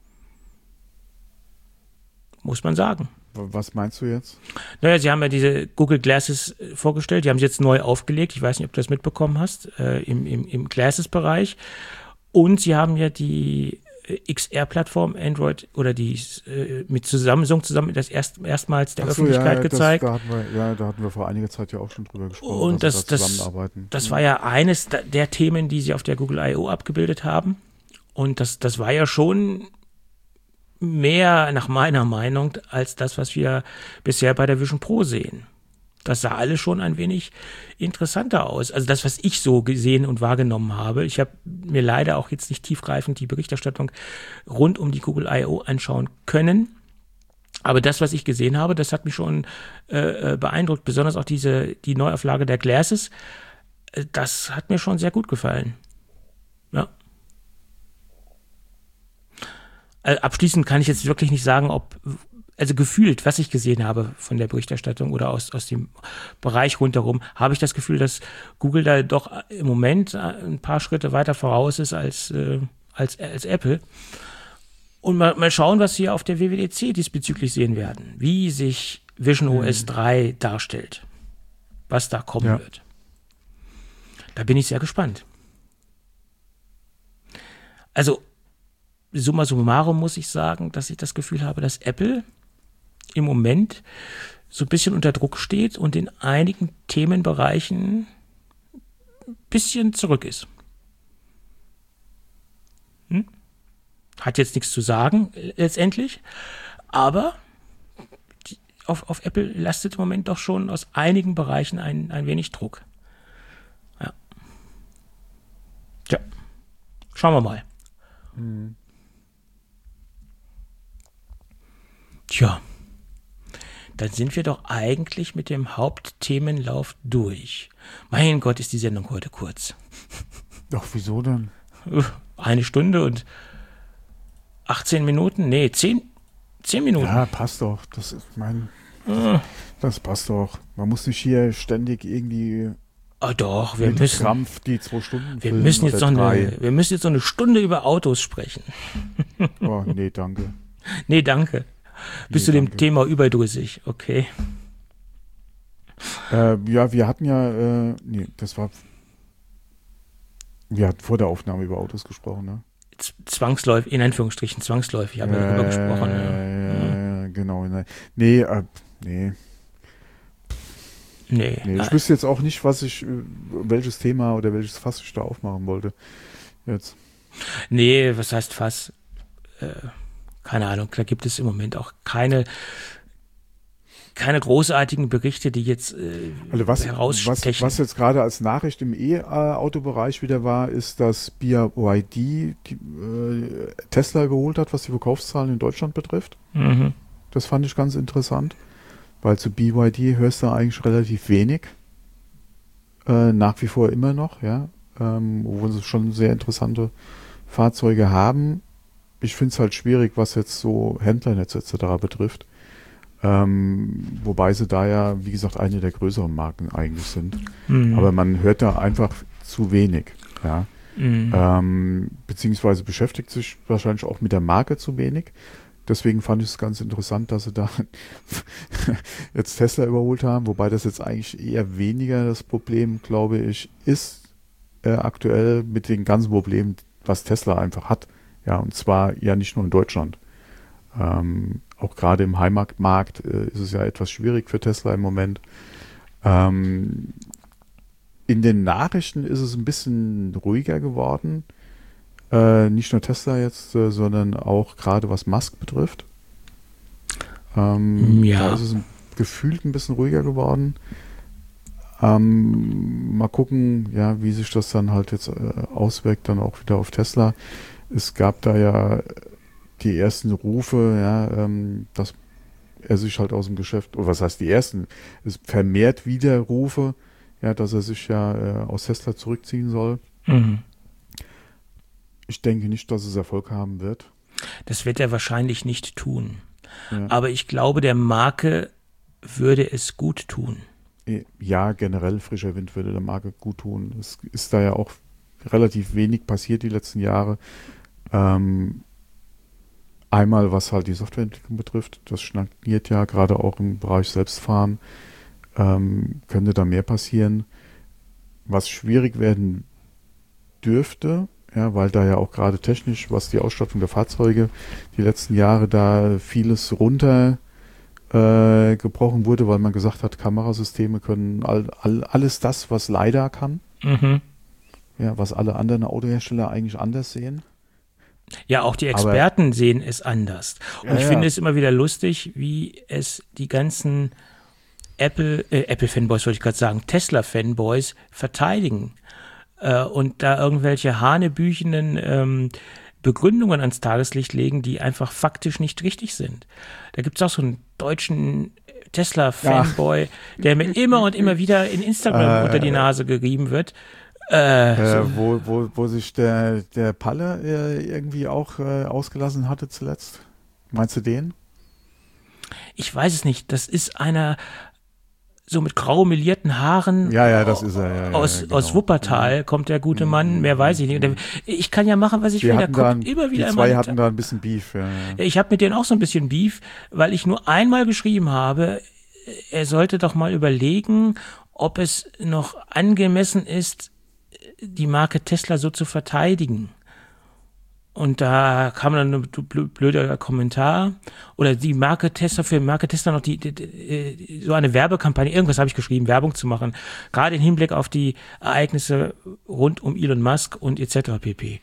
Muss man sagen. Was meinst du jetzt? Naja, sie haben ja diese Google Glasses vorgestellt, die haben sie jetzt neu aufgelegt, ich weiß nicht, ob du das mitbekommen hast, im Glasses-Bereich. Und sie haben ja die XR-Plattform Android oder die mit Samsung zusammen das erstmals der Öffentlichkeit gezeigt. Da hatten wir vor einiger Zeit ja auch schon drüber gesprochen, und dass wir da zusammenarbeiten. Das war ja eines der Themen, die sie auf der Google I.O. abgebildet haben. Und das war ja schon mehr nach meiner Meinung als das, was wir bisher bei der Vision Pro sehen. Das sah alles schon ein wenig interessanter aus. Also das, was ich so gesehen und wahrgenommen habe. Ich habe mir leider auch jetzt nicht tiefgreifend die Berichterstattung rund um die Google I.O. anschauen können. Aber das, was ich gesehen habe, das hat mich schon beeindruckt. Besonders auch die Neuauflage der Glasses. Das hat mir schon sehr gut gefallen. Ja. Abschließend kann ich jetzt wirklich nicht sagen, also gefühlt, was ich gesehen habe von der Berichterstattung oder aus dem Bereich rundherum, habe ich das Gefühl, dass Google da doch im Moment ein paar Schritte weiter voraus ist als Apple. Und mal schauen, was wir auf der WWDC diesbezüglich sehen werden, wie sich Vision OS 3 darstellt, was da kommen wird. Da bin ich sehr gespannt. Also, summa summarum muss ich sagen, dass ich das Gefühl habe, dass Apple im Moment so ein bisschen unter Druck steht und in einigen Themenbereichen ein bisschen zurück ist. Hat jetzt nichts zu sagen, letztendlich, aber auf Apple lastet im Moment doch schon aus einigen Bereichen ein wenig Druck. Ja. Tja, schauen wir mal. Tja, dann sind wir doch eigentlich mit dem Hauptthemenlauf durch. Mein Gott, ist die Sendung heute kurz. Doch, wieso denn? 1 Stunde und 18 Minuten? Nee, 10 Minuten. Ja, passt doch. Das passt doch. Man muss nicht hier ständig irgendwie doch, wir müssen Krampf die 2 Stunden wir müssen jetzt noch eine Stunde über Autos sprechen. Oh, nee, danke. Nee, danke. Bist du dem Thema überdrüssig? Okay. Ja, wir hatten ja, wir hatten vor der Aufnahme über Autos gesprochen, ne? Zwangsläufig, in Anführungsstrichen zwangsläufig, haben wir darüber gesprochen. Ja, genau. Nee. Ich wüsste jetzt auch nicht, welches Thema oder welches Fass ich da aufmachen wollte. Jetzt. Nee, was heißt Fass? Keine Ahnung, da gibt es im Moment auch keine großartigen Berichte, die jetzt herausstechen. Was jetzt gerade als Nachricht im E-Auto-Bereich wieder war, ist, dass BYD Tesla überholt hat, was die Verkaufszahlen in Deutschland betrifft. Mhm. Das fand ich ganz interessant, weil zu BYD hörst du eigentlich relativ wenig. Nach wie vor immer noch, ja. Obwohl sie schon sehr interessante Fahrzeuge haben. Ich finde es halt schwierig, was jetzt so Händlernetz etc. betrifft. Wobei sie da ja, wie gesagt, eine der größeren Marken eigentlich sind. Mhm. Aber man hört da einfach zu wenig. Ja? Mhm. Beziehungsweise beschäftigt sich wahrscheinlich auch mit der Marke zu wenig. Deswegen fand ich es ganz interessant, dass sie da jetzt Tesla überholt haben. Wobei das jetzt eigentlich eher weniger das Problem, glaube ich, ist aktuell mit den ganzen Problemen, was Tesla einfach hat. Ja, und zwar ja nicht nur in Deutschland. Auch gerade im Heimatmarkt ist es ja etwas schwierig für Tesla im Moment. In den Nachrichten ist es ein bisschen ruhiger geworden. Nicht nur Tesla jetzt, sondern auch gerade was Musk betrifft. Da ist es gefühlt ein bisschen ruhiger geworden. Mal gucken, ja, wie sich das dann halt jetzt auswirkt, dann auch wieder auf Tesla. Es gab da ja die ersten Rufe, ja, dass er sich halt aus dem Geschäft, oder was heißt die ersten, es vermehrt wieder Rufe, ja, dass er sich ja aus Tesla zurückziehen soll. Mhm. Ich denke nicht, dass es Erfolg haben wird. Das wird er wahrscheinlich nicht tun. Ja. Aber ich glaube, der Marke würde es gut tun. Ja, generell frischer Wind würde der Marke gut tun. Es ist da ja auch relativ wenig passiert die letzten Jahre. Einmal, was halt die Softwareentwicklung betrifft, das stagniert ja gerade auch im Bereich Selbstfahren. Könnte da mehr passieren. Was schwierig werden dürfte, ja, weil da ja auch gerade technisch, was die Ausstattung der Fahrzeuge die letzten Jahre da vieles runtergebrochen wurde, weil man gesagt hat, Kamerasysteme können alles das, was LiDAR kann. Mhm. Ja, was alle anderen Autohersteller eigentlich anders sehen. Ja, auch die Experten sehen es anders. Und ich finde es immer wieder lustig, wie es die ganzen Apple-Fanboys wollte ich gerade sagen, Tesla-Fanboys verteidigen und da irgendwelche hanebüchenen Begründungen ans Tageslicht legen, die einfach faktisch nicht richtig sind. Da gibt es auch so einen deutschen Tesla-Fanboy, der mir immer und immer wieder in Instagram unter die Nase gerieben wird. Wo sich der Palle irgendwie auch ausgelassen hatte zuletzt. Meinst du den? Ich weiß es nicht. Das ist einer so mit grau melierten Haaren. Ja, das ist er. Ja, genau. Aus Wuppertal kommt der gute Mann. Mehr weiß ich nicht. Ich kann ja machen, was ich will. Der kommt immer wieder. Die zwei hatten da ein bisschen Beef. Ja. Ich habe mit denen auch so ein bisschen Beef, weil ich nur einmal geschrieben habe, er sollte doch mal überlegen, ob es noch angemessen ist, die Marke Tesla so zu verteidigen. Und da kam dann ein blöder Kommentar. Oder die Marke Tesla, für Marke Tesla noch so eine Werbekampagne, irgendwas habe ich geschrieben, Werbung zu machen. Gerade im Hinblick auf die Ereignisse rund um Elon Musk und etc. pp.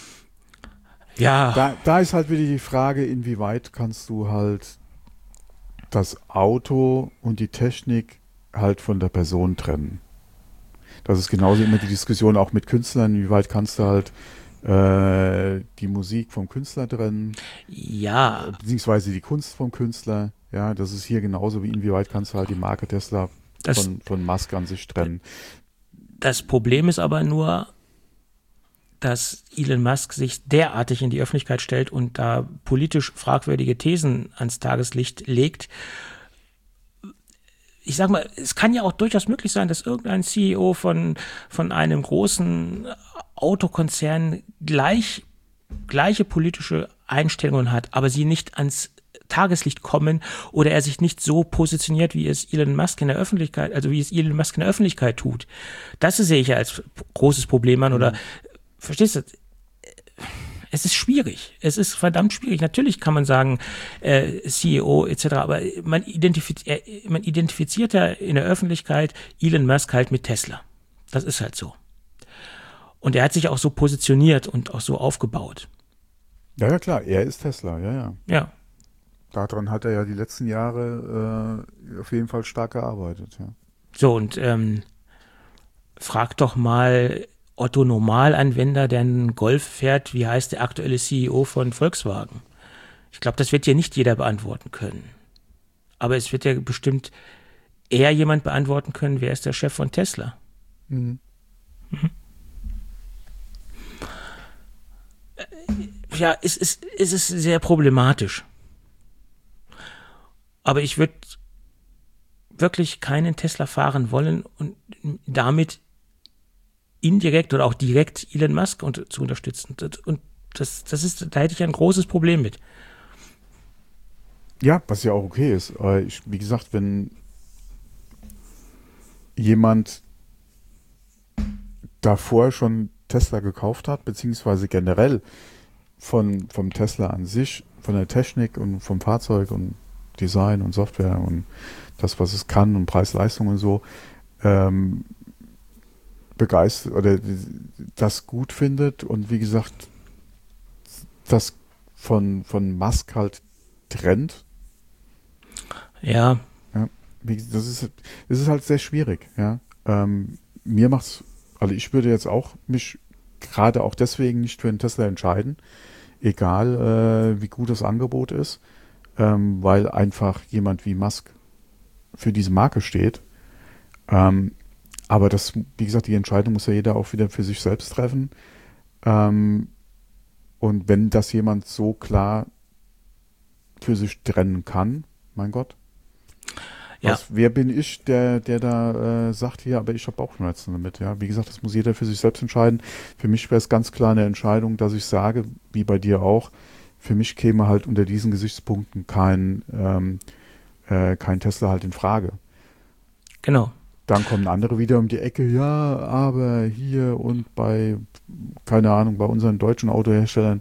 Ja. Da ist halt wieder die Frage, inwieweit kannst du halt das Auto und die Technik halt von der Person trennen. Das ist genauso immer die Diskussion auch mit Künstlern, wie weit kannst du halt die Musik vom Künstler trennen. Ja. Beziehungsweise die Kunst vom Künstler. Ja, das ist hier genauso wie inwieweit kannst du halt die Marke Tesla von Musk an sich trennen. Das Problem ist aber nur, dass Elon Musk sich derartig in die Öffentlichkeit stellt und da politisch fragwürdige Thesen ans Tageslicht legt. Ich sag mal, es kann ja auch durchaus möglich sein, dass irgendein CEO von einem großen Autokonzern gleiche politische Einstellungen hat, aber sie nicht ans Tageslicht kommen oder er sich nicht so positioniert, wie es Elon Musk in der Öffentlichkeit tut. Das sehe ich ja als großes Problem an. Oder verstehst du? Es ist schwierig. Es ist verdammt schwierig. Natürlich kann man sagen, CEO etc., aber man identifiziert ja in der Öffentlichkeit Elon Musk halt mit Tesla. Das ist halt so. Und er hat sich auch so positioniert und auch so aufgebaut. Ja, klar, er ist Tesla, ja. Ja. Daran hat er ja die letzten Jahre auf jeden Fall stark gearbeitet, ja. So, und frag doch mal Otto Normalanwender, der einen Golf fährt, wie heißt der aktuelle CEO von Volkswagen? Ich glaube, das wird dir nicht jeder beantworten können. Aber es wird ja bestimmt eher jemand beantworten können, wer ist der Chef von Tesla? Mhm. Ja, es ist sehr problematisch. Aber ich würde wirklich keinen Tesla fahren wollen und damit indirekt oder auch direkt Elon Musk zu unterstützen. Und da hätte ich ein großes Problem mit. Ja, was ja auch okay ist. Wie gesagt, wenn jemand davor schon Tesla gekauft hat, beziehungsweise generell vom Tesla an sich, von der Technik und vom Fahrzeug und Design und Software und das, was es kann und Preis-Leistung und so, begeistert oder das gut findet und wie gesagt, das von Musk halt trennt. Ja. Das ist halt sehr schwierig, ja. Mir macht's, also ich würde jetzt auch mich gerade auch deswegen nicht für einen Tesla entscheiden, egal wie gut das Angebot ist, weil einfach jemand wie Musk für diese Marke steht. Aber das, wie gesagt, die Entscheidung muss ja jeder auch wieder für sich selbst treffen. Und wenn das jemand so klar für sich trennen kann, mein Gott. Ja. Wer bin ich, der da sagt, hier, aber ich habe Bauchschmerzen damit. Ja, wie gesagt, das muss jeder für sich selbst entscheiden. Für mich wäre es ganz klar eine Entscheidung, dass ich sage, wie bei dir auch, für mich käme halt unter diesen Gesichtspunkten kein Tesla halt in Frage. Genau. Dann kommen andere wieder um die Ecke, ja, aber hier und bei, keine Ahnung, bei unseren deutschen Autoherstellern.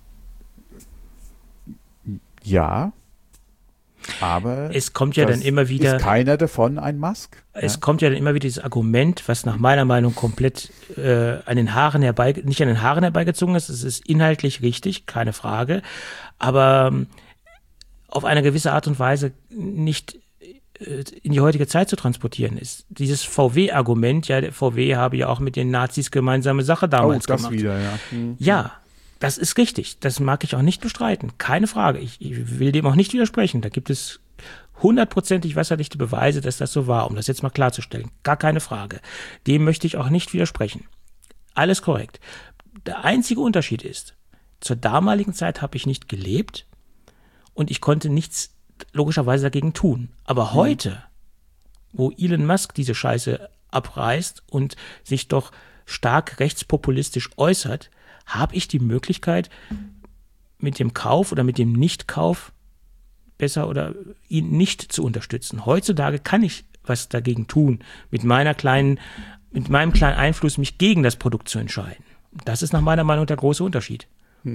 Ja, aber es kommt ja dann immer wieder. Ist keiner davon ein Musk? Es kommt ja dann immer wieder dieses Argument, was nach meiner Meinung komplett nicht an den Haaren herbeigezogen ist. Es ist inhaltlich richtig, keine Frage, aber auf eine gewisse Art und Weise nicht in die heutige Zeit zu transportieren ist. Dieses VW-Argument, ja, der VW habe ja auch mit den Nazis gemeinsame Sache damals gemacht. Das wieder, ja. Ja, das ist richtig. Das mag ich auch nicht bestreiten. Keine Frage. Ich will dem auch nicht widersprechen. Da gibt es 100%ig wasserdichte Beweise, dass das so war, um das jetzt mal klarzustellen. Gar keine Frage. Dem möchte ich auch nicht widersprechen. Alles korrekt. Der einzige Unterschied ist, zur damaligen Zeit habe ich nicht gelebt und ich konnte nichts logischerweise dagegen tun. Aber heute, wo Elon Musk diese Scheiße abreißt und sich doch stark rechtspopulistisch äußert, habe ich die Möglichkeit, mit dem Kauf oder mit dem Nichtkauf besser oder ihn nicht zu unterstützen. Heutzutage kann ich was dagegen tun, mit meinem kleinen Einfluss, mich gegen das Produkt zu entscheiden. Das ist nach meiner Meinung der große Unterschied.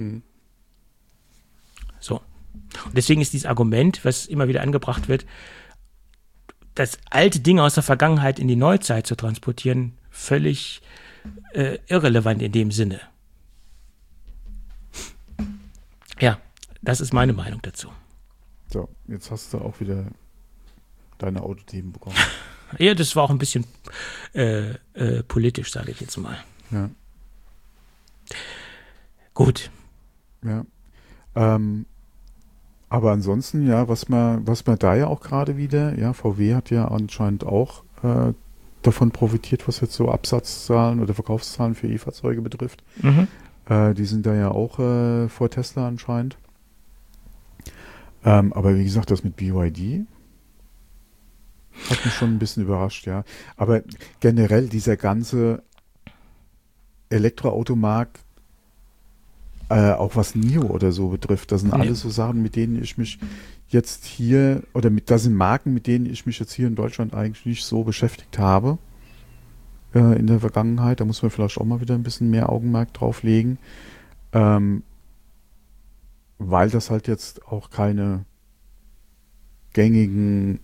So. Und deswegen ist dieses Argument, was immer wieder angebracht wird, das alte Ding aus der Vergangenheit in die Neuzeit zu transportieren, völlig irrelevant in dem Sinne. Ja, das ist meine Meinung dazu. So, jetzt hast du auch wieder deine Autothemen bekommen. Ja, das war auch ein bisschen politisch, sage ich jetzt mal. Ja. Gut. Ja. Aber ansonsten, ja, was man da ja auch gerade wieder, ja, VW hat ja anscheinend auch davon profitiert, was jetzt so Absatzzahlen oder Verkaufszahlen für E-Fahrzeuge betrifft. Die sind da ja auch vor Tesla anscheinend. Aber wie gesagt, das mit BYD hat mich schon ein bisschen überrascht, ja. Aber generell dieser ganze Elektroautomarkt, auch was NIO oder so betrifft, das sind alles so Sachen, mit denen ich mich jetzt hier, das sind Marken, mit denen ich mich jetzt hier in Deutschland eigentlich nicht so beschäftigt habe in der Vergangenheit. Da muss man vielleicht auch mal wieder ein bisschen mehr Augenmerk drauf legen, weil das halt jetzt auch keine gängigen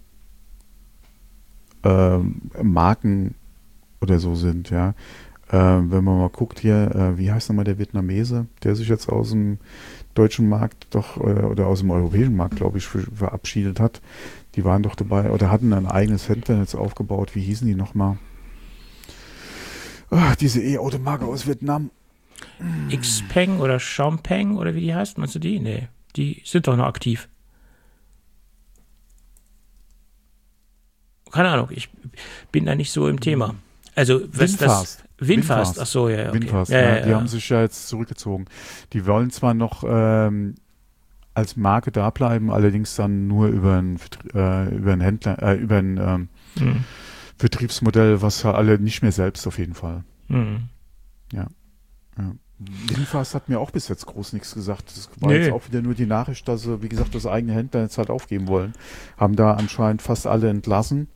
Marken oder so sind, ja. Wenn man mal guckt hier, wie heißt nochmal der Vietnamese, der sich jetzt aus dem deutschen Markt doch oder aus dem europäischen Markt, glaube ich, verabschiedet hat. Die waren doch dabei oder hatten ein eigenes Händlernetz aufgebaut. Wie hießen die nochmal? Diese E-Automarke aus Vietnam. Xpeng oder Xiaopeng oder wie die heißt, meinst du die? Nee, die sind doch noch aktiv. Keine Ahnung, ich bin da nicht so im Thema. Also, was das... Winfast, ach so, ja. Okay. Winfast, die haben sich ja jetzt zurückgezogen. Die wollen zwar noch als Marke da bleiben, allerdings dann nur über ein Händler, über ein Vertriebsmodell, was alle nicht mehr selbst auf jeden Fall. Ja. Winfast hat mir auch bis jetzt groß nichts gesagt. Das war jetzt auch wieder nur die Nachricht, dass sie, wie gesagt, das eigene Händler jetzt halt aufgeben wollen. Haben da anscheinend fast alle entlassen.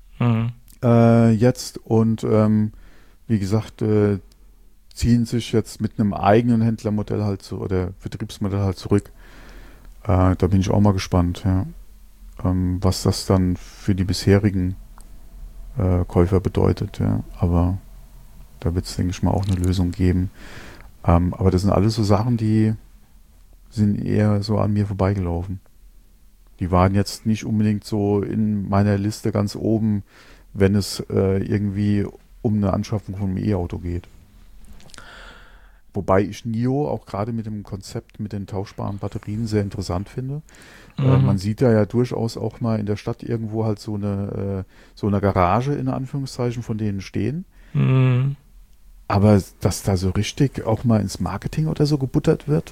Jetzt und wie gesagt, ziehen sich jetzt mit einem eigenen Händlermodell halt so oder Vertriebsmodell halt zurück. Da bin ich auch mal gespannt, ja. Was das dann für die bisherigen Käufer bedeutet, ja. Aber da wird es, denke ich mal, auch eine Lösung geben. Aber das sind alles so Sachen, die sind eher so an mir vorbeigelaufen. Die waren jetzt nicht unbedingt so in meiner Liste ganz oben, wenn es irgendwie um eine Anschaffung von einem E-Auto geht. Wobei ich NIO auch gerade mit dem Konzept mit den tauschbaren Batterien sehr interessant finde. Man sieht ja durchaus auch mal in der Stadt irgendwo halt so eine Garage in Anführungszeichen von denen stehen. Aber dass da so richtig auch mal ins Marketing oder so gebuttert wird?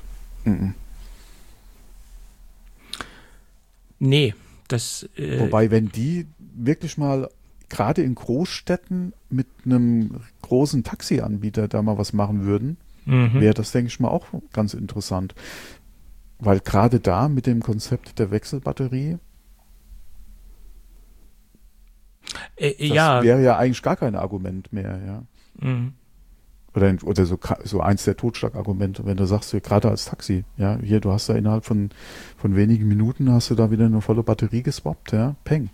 Nee, das... Wobei, wenn die wirklich mal gerade in Großstädten mit einem großen Taxianbieter da mal was machen würden, wäre das, denke ich mal, auch ganz interessant. Weil gerade da mit dem Konzept der Wechselbatterie, das wäre ja eigentlich gar kein Argument mehr, ja. Oder so eins der Totschlagargumente, wenn du sagst, gerade als Taxi, ja, hier, du hast da innerhalb von wenigen Minuten hast du da wieder eine volle Batterie geswappt, ja, peng.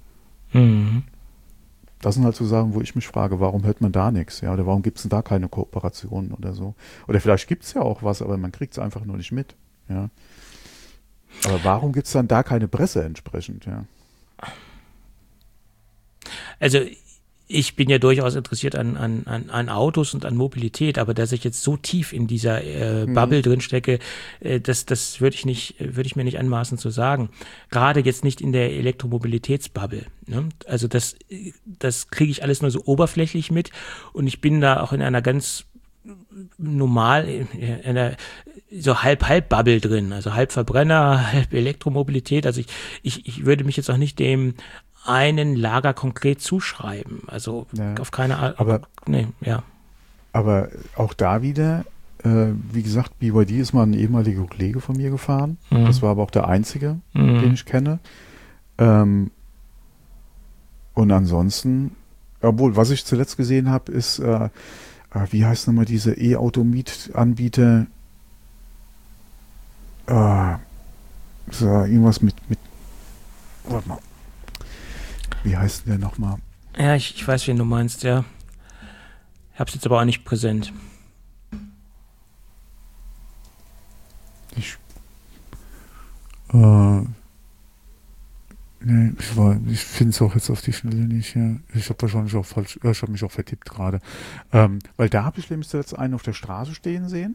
Das sind halt so Sachen, wo ich mich frage, warum hört man da nichts? Ja, oder warum gibt es denn da keine Kooperationen oder so? Oder vielleicht gibt es ja auch was, aber man kriegt es einfach nur nicht mit. Ja. Aber warum gibt es dann da keine Presse entsprechend? Ja. Also ich bin ja durchaus interessiert an Autos und an Mobilität, aber dass ich jetzt so tief in dieser Bubble drin stecke, das würde ich mir nicht anmaßen zu sagen. Gerade jetzt nicht in der Elektromobilitätsbubble. Ne? Also das kriege ich alles nur so oberflächlich mit und ich bin da auch in einer ganz normal, so halb-Bubble drin, also halb Verbrenner, halb Elektromobilität. Also ich würde mich jetzt auch nicht dem einen Lager konkret zuschreiben. Also auf keine Art. Aber auch da wieder, wie gesagt, BYD ist mal ein ehemaliger Kollege von mir gefahren. Das war aber auch der einzige, den ich kenne. Und ansonsten, obwohl, was ich zuletzt gesehen habe, ist, wie heißt nochmal diese E-Auto-Miet-Anbieter? So, irgendwas mit, warte mal. Wie heißt denn der nochmal? Ja, ich weiß, wen du meinst, ja. Ich hab's jetzt aber auch nicht präsent. Ich finde es auch jetzt auf die Schnelle nicht. Ja. Ich habe wahrscheinlich auch falsch, ich habe mich auch vertippt gerade. Weil da habe ich nämlich jetzt einen auf der Straße stehen sehen.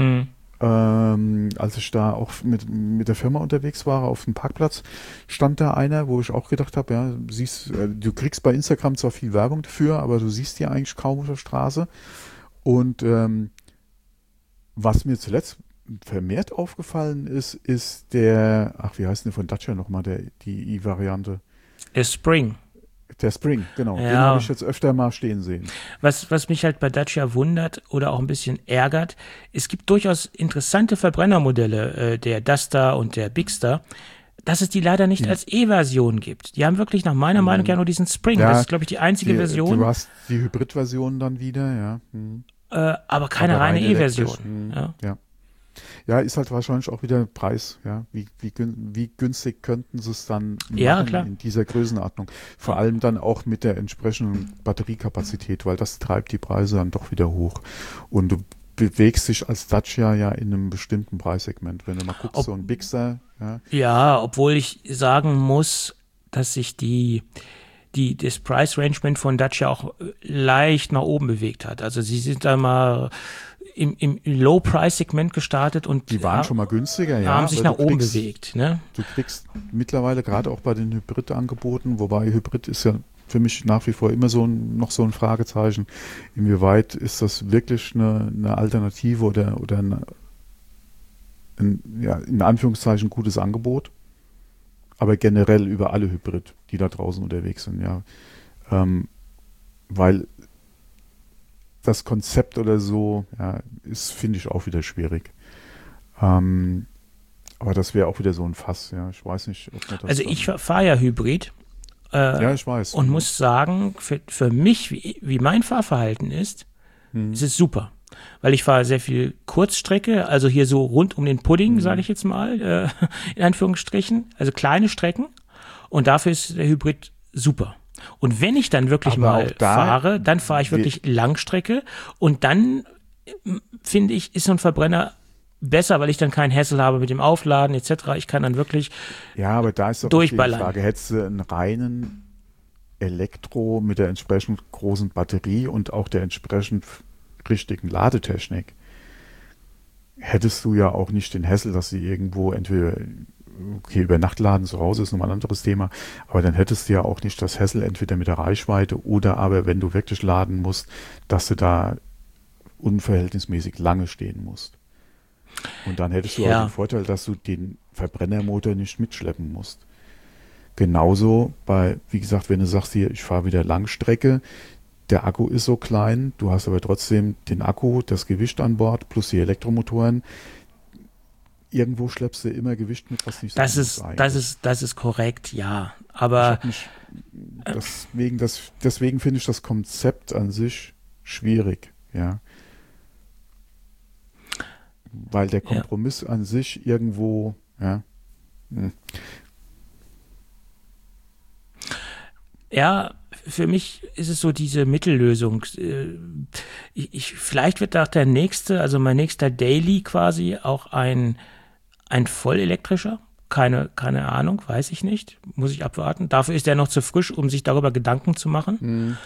Als ich da auch mit der Firma unterwegs war, auf dem Parkplatz, stand da einer, wo ich auch gedacht habe, ja, du kriegst bei Instagram zwar viel Werbung dafür, aber du siehst die eigentlich kaum auf der Straße. Und was mir zuletzt vermehrt aufgefallen ist der, wie heißt denn der von Dacia nochmal, die i-Variante? Der Spring. Der Spring, genau. Ja. Den habe ich jetzt öfter mal stehen sehen. Was mich halt bei Dacia wundert oder auch ein bisschen ärgert, es gibt durchaus interessante Verbrennermodelle, der Duster und der Bigster, dass es die leider nicht als E-Version gibt. Die haben wirklich nach meiner Meinung ja nur diesen Spring. Ja, das ist, glaube ich, die einzige Version. Du hast die Hybrid-Version dann wieder, ja. Aber keine reine E-Version. Ja. Ja, ist halt wahrscheinlich auch wieder Preis, ja. Wie günstig könnten sie es dann machen in dieser Größenordnung? Vor allem dann auch mit der entsprechenden Batteriekapazität, weil das treibt die Preise dann doch wieder hoch. Und du bewegst dich als Dacia ja in einem bestimmten Preissegment. Wenn du mal guckst, so ein Bigster. Ja, obwohl ich sagen muss, dass sich das Price-Rangement von Dacia auch leicht nach oben bewegt hat. Also sie sind da mal im Low-Price-Segment gestartet und die waren schon mal günstiger, haben sich nach oben bewegt. Ne? Du kriegst mittlerweile gerade auch bei den Hybrid-Angeboten, wobei Hybrid ist ja für mich nach wie vor immer noch so ein Fragezeichen. Inwieweit ist das wirklich eine Alternative oder in Anführungszeichen gutes Angebot? Aber generell über alle Hybrid, die da draußen unterwegs sind, ja. Weil das Konzept oder so, ist, finde ich, auch wieder schwierig. Aber das wäre auch wieder so ein Fass, ja. Ich weiß nicht, ob man das. Also ich fahre ja Hybrid. Ja, ich weiß. Und muss sagen, für mich, wie mein Fahrverhalten ist es super. Weil ich fahre sehr viel Kurzstrecke, also hier so rund um den Pudding, sage ich jetzt mal, in Anführungsstrichen, also kleine Strecken. Und dafür ist der Hybrid super. Und wenn ich dann wirklich mal fahre, dann fahre ich wirklich Langstrecke. Und dann, finde ich, ist so ein Verbrenner besser, weil ich dann keinen Hassel habe mit dem Aufladen etc. Ich kann dann wirklich aber da ist doch durchballern. Die Frage, hättest du einen reinen Elektro mit der entsprechend großen Batterie und auch der entsprechend richtigen Ladetechnik, hättest du ja auch nicht den Hassel, dass sie irgendwo entweder über Nacht laden zu Hause ist nochmal ein anderes Thema, aber dann hättest du ja auch nicht das Hassel entweder mit der Reichweite oder aber, wenn du wirklich laden musst, dass du da unverhältnismäßig lange stehen musst. Und dann hättest du auch den Vorteil, dass du den Verbrennermotor nicht mitschleppen musst. Genauso wie gesagt, wenn du sagst hier, ich fahre wieder Langstrecke, der Akku ist so klein, du hast aber trotzdem den Akku, das Gewicht an Bord plus die Elektromotoren. Irgendwo schleppst du immer Gewicht mit, was nicht so ist. Das ist korrekt, ja. Aber deswegen finde ich das Konzept an sich schwierig, ja. Weil der Kompromiss an sich irgendwo, Ja, für mich ist es so diese Mittellösung. Vielleicht wird auch der nächste, also mein nächster Daily quasi auch ein vollelektrischer. Keine Ahnung, weiß ich nicht. Muss ich abwarten. Dafür ist er noch zu frisch, um sich darüber Gedanken zu machen.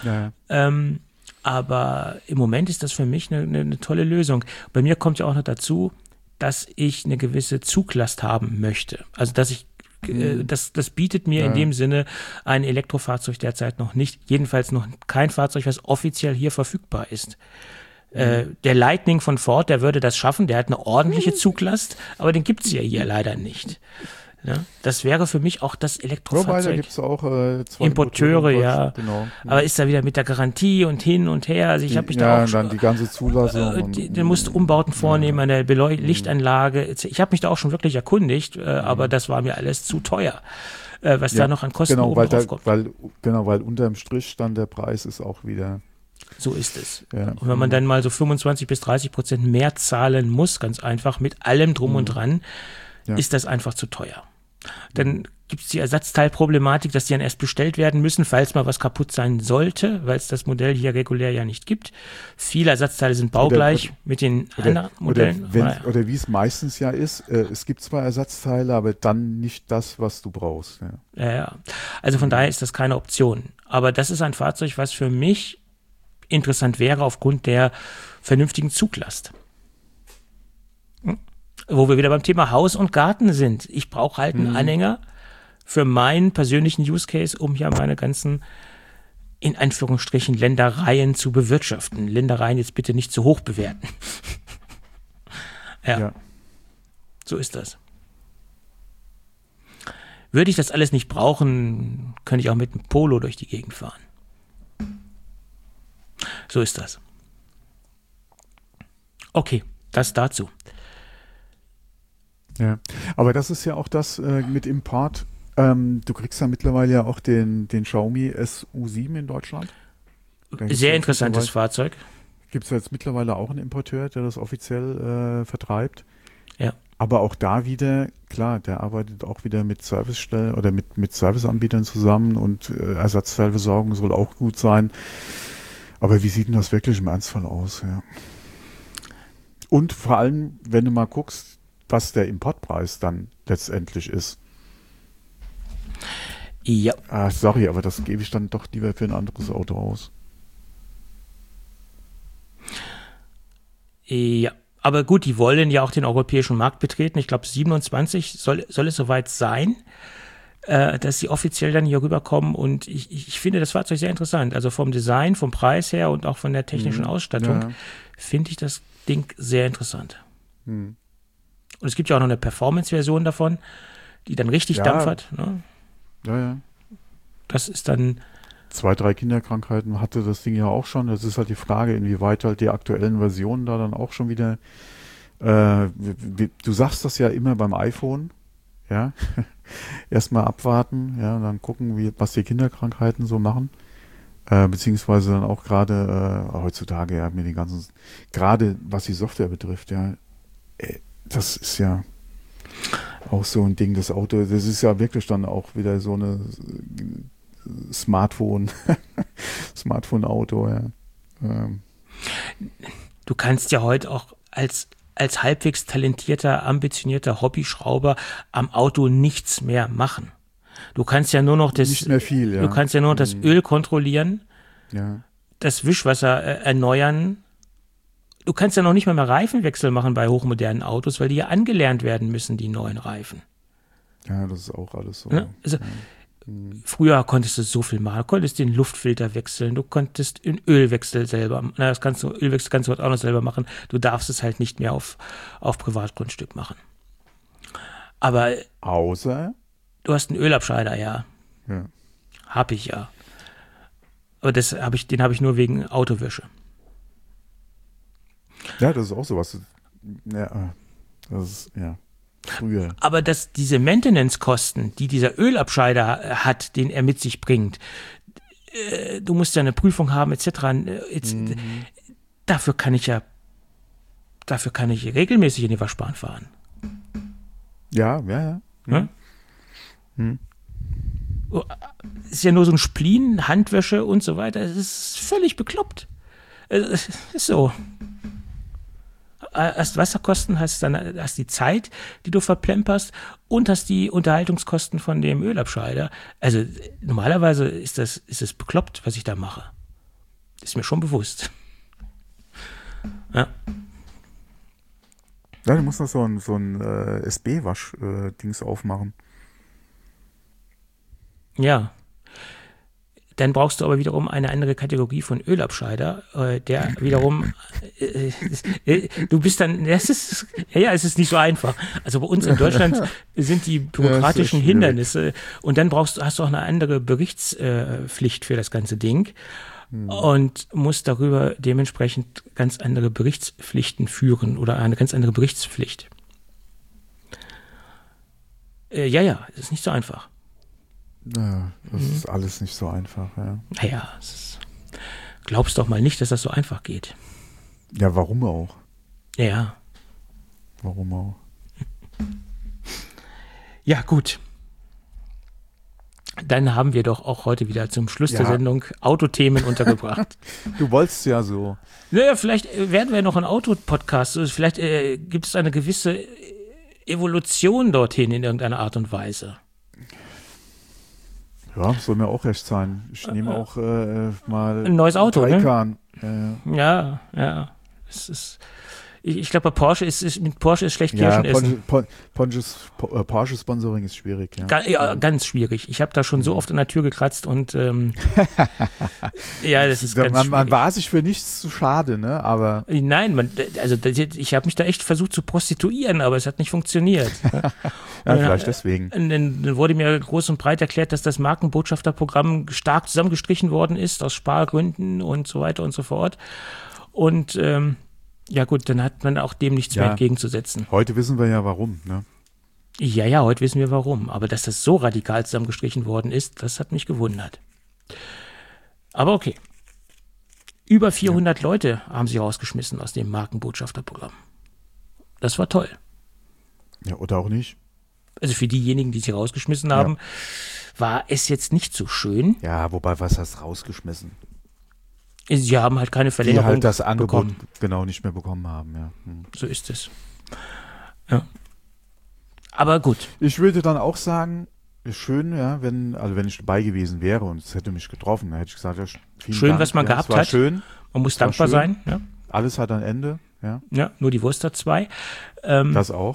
Aber im Moment ist das für mich eine tolle Lösung. Bei mir kommt ja auch noch dazu, dass ich eine gewisse Zuglast haben möchte. Also dass ich das bietet mir in dem Sinne ein Elektrofahrzeug derzeit noch nicht. Jedenfalls noch kein Fahrzeug, was offiziell hier verfügbar ist. Der Lightning von Ford, der würde das schaffen, der hat eine ordentliche Zuglast, aber den gibt es ja hier leider nicht. Ja, das wäre für mich auch das Elektrofahrzeug. Wobei, da gibt es auch zwei Importeure, ja. Genau. Aber ist da wieder mit der Garantie und hin und her. Also ich habe mich da auch schon. Ja, dann die ganze Zulassung. Du musst Umbauten vornehmen an der Lichtanlage. Ich habe mich da auch schon wirklich erkundigt, aber das war mir alles zu teuer, was da noch an Kosten oben drauf kommt. Weil unterm Strich dann der Preis ist auch wieder. So ist es. Ja. Und wenn man dann mal so 25-30% mehr zahlen muss, ganz einfach, mit allem drum und dran, ist das einfach zu teuer. Dann gibt es die Ersatzteilproblematik, dass die dann erst bestellt werden müssen, falls mal was kaputt sein sollte, weil es das Modell hier regulär ja nicht gibt. Viele Ersatzteile sind baugleich mit den anderen Modellen. Oder wie es meistens ja ist, es gibt zwar Ersatzteile, aber dann nicht das, was du brauchst. Ja. Also von daher ist das keine Option. Aber das ist ein Fahrzeug, was für mich interessant wäre aufgrund der vernünftigen Zuglast. Wo wir wieder beim Thema Haus und Garten sind. Ich brauche halt einen Anhänger für meinen persönlichen Use Case, um hier meine ganzen, in Anführungsstrichen, Ländereien zu bewirtschaften. Ländereien jetzt bitte nicht zu hoch bewerten. Ja, so ist das. Würde ich das alles nicht brauchen, könnte ich auch mit einem Polo durch die Gegend fahren. So ist das. Okay, das dazu. Ja, aber das ist ja auch das mit Import. Du kriegst ja mittlerweile ja auch den Xiaomi SU7 in Deutschland. Sehr interessantes Fahrzeug. Gibt es jetzt mittlerweile auch einen Importeur, der das offiziell vertreibt. Ja. Aber auch da wieder, klar, der arbeitet auch wieder mit Servicestellen oder mit Serviceanbietern zusammen und Ersatzteilversorgung soll auch gut sein. Aber wie sieht denn das wirklich im Ernstfall aus? Ja. Und vor allem, wenn du mal guckst, was der Importpreis dann letztendlich ist. Ja. Sorry, aber das gebe ich dann doch lieber für ein anderes Auto aus. Ja, aber gut, die wollen ja auch den europäischen Markt betreten. Ich glaube, 27 soll es soweit sein, dass sie offiziell dann hier rüberkommen. Und ich finde das Fahrzeug sehr interessant. Also vom Design, vom Preis her und auch von der technischen Ausstattung finde ich das Ding sehr interessant. Und es gibt ja auch noch eine Performance-Version davon, die dann richtig Dampf hat. Ne? Ja. Das ist dann 2, 3 Kinderkrankheiten hatte das Ding ja auch schon. Das ist halt die Frage, inwieweit halt die aktuellen Versionen da dann auch schon wieder du sagst das ja immer beim iPhone, ja. Erstmal abwarten, ja, und dann gucken, was die Kinderkrankheiten so machen. Beziehungsweise dann auch gerade heutzutage, ja, mit den ganzen, gerade was die Software betrifft, ja, das ist ja auch so ein Ding, das Auto, das ist ja wirklich dann auch wieder so eine Smartphone-Auto, ja. Du kannst ja heute auch als halbwegs talentierter, ambitionierter Hobbyschrauber am Auto nichts mehr machen. Du kannst ja nur noch nicht mehr viel, ja. Du kannst ja nur noch das Öl kontrollieren, das Wischwasser erneuern. Du kannst ja noch nicht mal mehr Reifenwechsel machen bei hochmodernen Autos, weil die ja angelernt werden müssen, die neuen Reifen. Ja, das ist auch alles so. Ne? Also, früher konntest du so viel machen. Du konntest den Luftfilter wechseln, du konntest den Ölwechsel selber, Ölwechsel kannst du heute auch noch selber machen. Du darfst es halt nicht mehr auf Privatgrundstück machen. Aber außer? Du hast einen Ölabscheider, ja. Hab ich ja. Aber den habe ich nur wegen Autowäsche. Ja, das ist auch sowas. Ja, das ist, ja. Früher. Aber diese Maintenance-Kosten, die dieser Ölabscheider hat, den er mit sich bringt, du musst ja eine Prüfung haben, etc. Dafür kann ich regelmäßig in die Waschbahn fahren. Ja. Ist ja nur so ein Spleen, Handwäsche und so weiter. Es ist völlig bekloppt. Es ist so. hast Wasserkosten, hast die Zeit, die du verplemperst und hast die Unterhaltungskosten von dem Ölabscheider. Also normalerweise ist es bekloppt, was ich da mache. Ist mir schon bewusst. Ja. Ja, du musst noch so ein SB-Wasch-Dings aufmachen. Ja. Dann brauchst du aber wiederum eine andere Kategorie von Ölabscheider, der wiederum, du bist dann, es ist nicht so einfach. Also bei uns in Deutschland sind die bürokratischen Hindernisse und dann hast du auch eine andere Berichtspflicht für das ganze Ding und musst darüber dementsprechend ganz andere Berichtspflichten führen oder eine ganz andere Berichtspflicht. Es ist nicht so einfach. Ja, das ist alles nicht so einfach, ja. Naja, glaubst doch mal nicht, dass das so einfach geht. Ja, warum auch? Ja. Warum auch? Ja, gut. Dann haben wir doch auch heute wieder zum Schluss der Sendung Autothemen untergebracht. Du wolltest ja so. Naja, vielleicht werden wir noch ein Auto-Podcast. Vielleicht gibt es eine gewisse Evolution dorthin in irgendeiner Art und Weise. Ja, soll mir auch recht sein. Ich nehme auch mal ein neues Auto, Taycan. Ja. Es ist, ich glaube, bei Porsche mit Porsche ist schlecht Kirschen essen. Porsche-Sponsoring ist schwierig. Ja. Ganz schwierig. Ich habe da schon so oft an der Tür gekratzt und ja, das ist ganz schwierig. Man war sich für nichts zu schade, ne? Aber nein, ich habe mich da echt versucht zu prostituieren, aber es hat nicht funktioniert. Ja, vielleicht deswegen. Dann wurde mir groß und breit erklärt, dass das Markenbotschafterprogramm stark zusammengestrichen worden ist aus Spargründen und so weiter und so fort. Und ja gut, dann hat man auch dem nichts mehr entgegenzusetzen. Heute wissen wir ja warum, ne? Ja, heute wissen wir warum. Aber dass das so radikal zusammengestrichen worden ist, das hat mich gewundert. Aber okay. Über 400 Leute haben sie rausgeschmissen aus dem Markenbotschafterprogramm. Das war toll. Ja, oder auch nicht. Also für diejenigen, die sie rausgeschmissen haben, war es jetzt nicht so schön. Ja, wobei, was hast du rausgeschmissen? Sie haben halt keine Verlängerung die halt das Angebot bekommen. Genau nicht mehr bekommen haben, ja. So ist es. Ja. Aber gut. Ich würde dann auch sagen, schön, ja, wenn ich dabei gewesen wäre und es hätte mich getroffen, dann hätte ich gesagt, ja, vielen schön, Dank, was man gehabt hat. Schön. Man muss dankbar sein. Ja. Alles hat ein Ende, ja. Ja, nur die Wurst hat zwei. Das auch.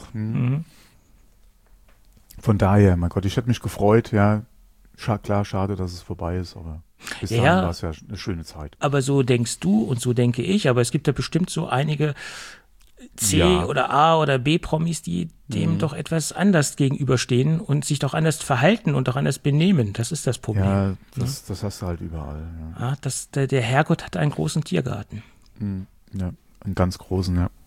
Von daher, mein Gott, ich hätte mich gefreut, ja. Klar, schade, dass es vorbei ist, aber bis dahin war es ja eine schöne Zeit. Aber so denkst du und so denke ich, aber es gibt ja bestimmt so einige C- oder A- oder B-Promis, die dem doch etwas anders gegenüberstehen und sich doch anders verhalten und auch anders benehmen. Das ist das Problem. Ja, das hast du halt überall. Ja. Der Herrgott hat einen großen Tiergarten. Ja, einen ganz großen, ja.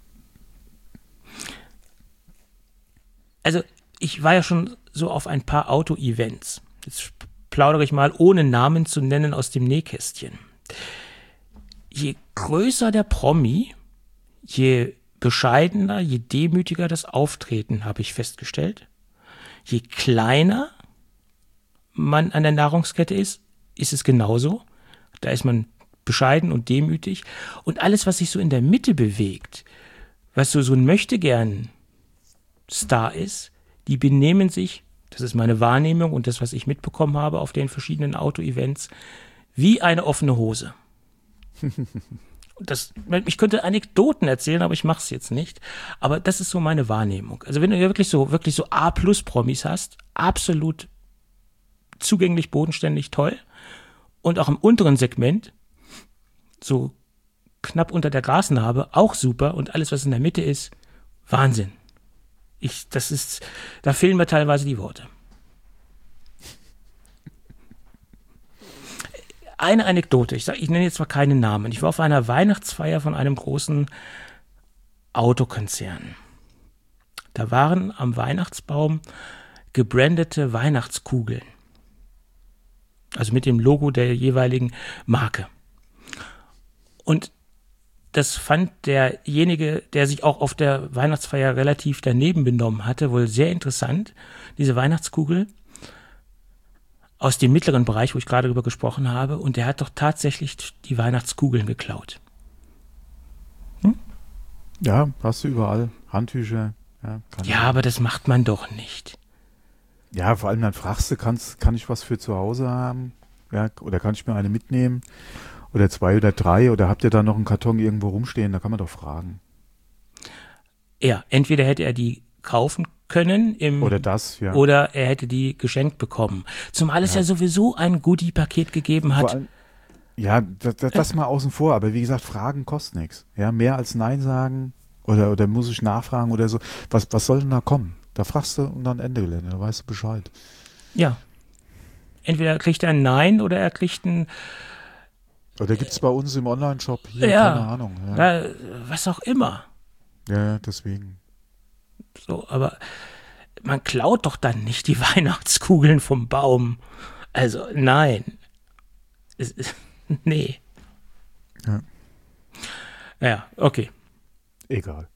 Also ich war ja schon so auf ein paar Auto-Events. Jetzt plaudere ich mal, ohne Namen zu nennen, aus dem Nähkästchen. Je größer der Promi, je bescheidener, je demütiger das Auftreten, habe ich festgestellt. Je kleiner man an der Nahrungskette ist, ist es genauso. Da ist man bescheiden und demütig. Und alles, was sich so in der Mitte bewegt, was so ein Möchtegern-Star ist, die benehmen sich, das ist meine Wahrnehmung und das, was ich mitbekommen habe auf den verschiedenen Auto-Events, wie eine offene Hose. Ich könnte Anekdoten erzählen, aber ich mache es jetzt nicht. Aber das ist so meine Wahrnehmung. Also wenn du wirklich so A-Plus-Promis hast, absolut zugänglich, bodenständig, toll. Und auch im unteren Segment, so knapp unter der Grasnarbe, auch super. Und alles, was in der Mitte ist, Wahnsinn. Da fehlen mir teilweise die Worte. Eine Anekdote, ich nenne jetzt zwar keinen Namen. Ich war auf einer Weihnachtsfeier von einem großen Autokonzern. Da waren am Weihnachtsbaum gebrandete Weihnachtskugeln. Also mit dem Logo der jeweiligen Marke. Und das fand derjenige, der sich auch auf der Weihnachtsfeier relativ daneben benommen hatte, wohl sehr interessant. Diese Weihnachtskugel aus dem mittleren Bereich, wo ich gerade drüber gesprochen habe, und der hat doch tatsächlich die Weihnachtskugeln geklaut. Ja, hast du überall. Handtücher. Ja, aber das macht man doch nicht. Ja, vor allem dann fragst du, kann ich was für zu Hause haben? Ja, oder kann ich mir eine mitnehmen? Oder 2 oder 3? Oder habt ihr da noch einen Karton irgendwo rumstehen? Da kann man doch fragen. Ja, entweder hätte er die kaufen können oder das, ja. Oder er hätte die geschenkt bekommen. Zumal es ja sowieso ein Goodie-Paket gegeben hat. Allem, ja, das mal außen vor. Aber wie gesagt, Fragen kostet nichts. Ja, mehr als Nein sagen oder muss ich nachfragen oder so. Was soll denn da kommen? Da fragst du und dann Ende Gelände. Da weißt du Bescheid. Ja. Entweder kriegt er ein Nein oder er kriegt ein... Oder gibt es bei uns im Online-Shop hier, keine Ahnung. Ja. Was auch immer. Ja, deswegen. So, aber man klaut doch dann nicht die Weihnachtskugeln vom Baum. Also, nein. Nee. Ja. Ja, okay. Egal.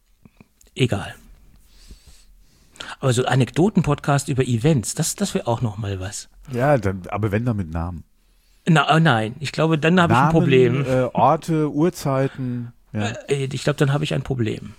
Aber so Anekdoten-Podcast über Events, das wäre auch noch mal was. Ja, aber wenn dann mit Namen. Nein, ich glaube, dann habe ich ein Problem. Orte, Uhrzeiten. Ja. Ich glaube, dann habe ich ein Problem.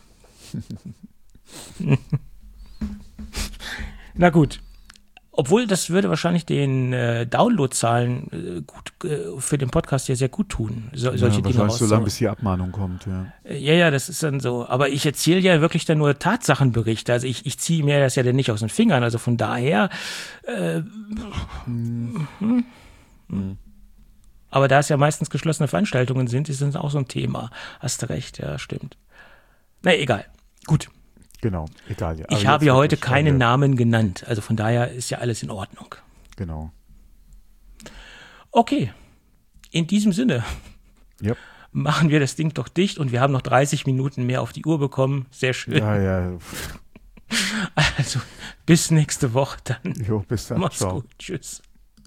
Na gut. Obwohl, das würde wahrscheinlich den Downloadzahlen für den Podcast ja sehr gut tun, solche Dinge rauszuholen. So lange, bis die Abmahnung kommt, ja. Ja, das ist dann so. Aber ich erzähle ja wirklich dann nur Tatsachenberichte. Also ich ziehe mir das ja dann nicht aus den Fingern. Also von daher Aber da es ja meistens geschlossene Veranstaltungen sind, ist das auch so ein Thema. Hast du recht, ja, stimmt. Na, egal. Gut. Genau, egal. Ja. Ich habe ja heute keinen Namen genannt. Also von daher ist ja alles in Ordnung. Genau. Okay. In diesem Sinne machen wir das Ding doch dicht und wir haben noch 30 Minuten mehr auf die Uhr bekommen. Sehr schön. Ja. Also bis nächste Woche dann. Jo, bis dann. Mach's gut. Tschüss.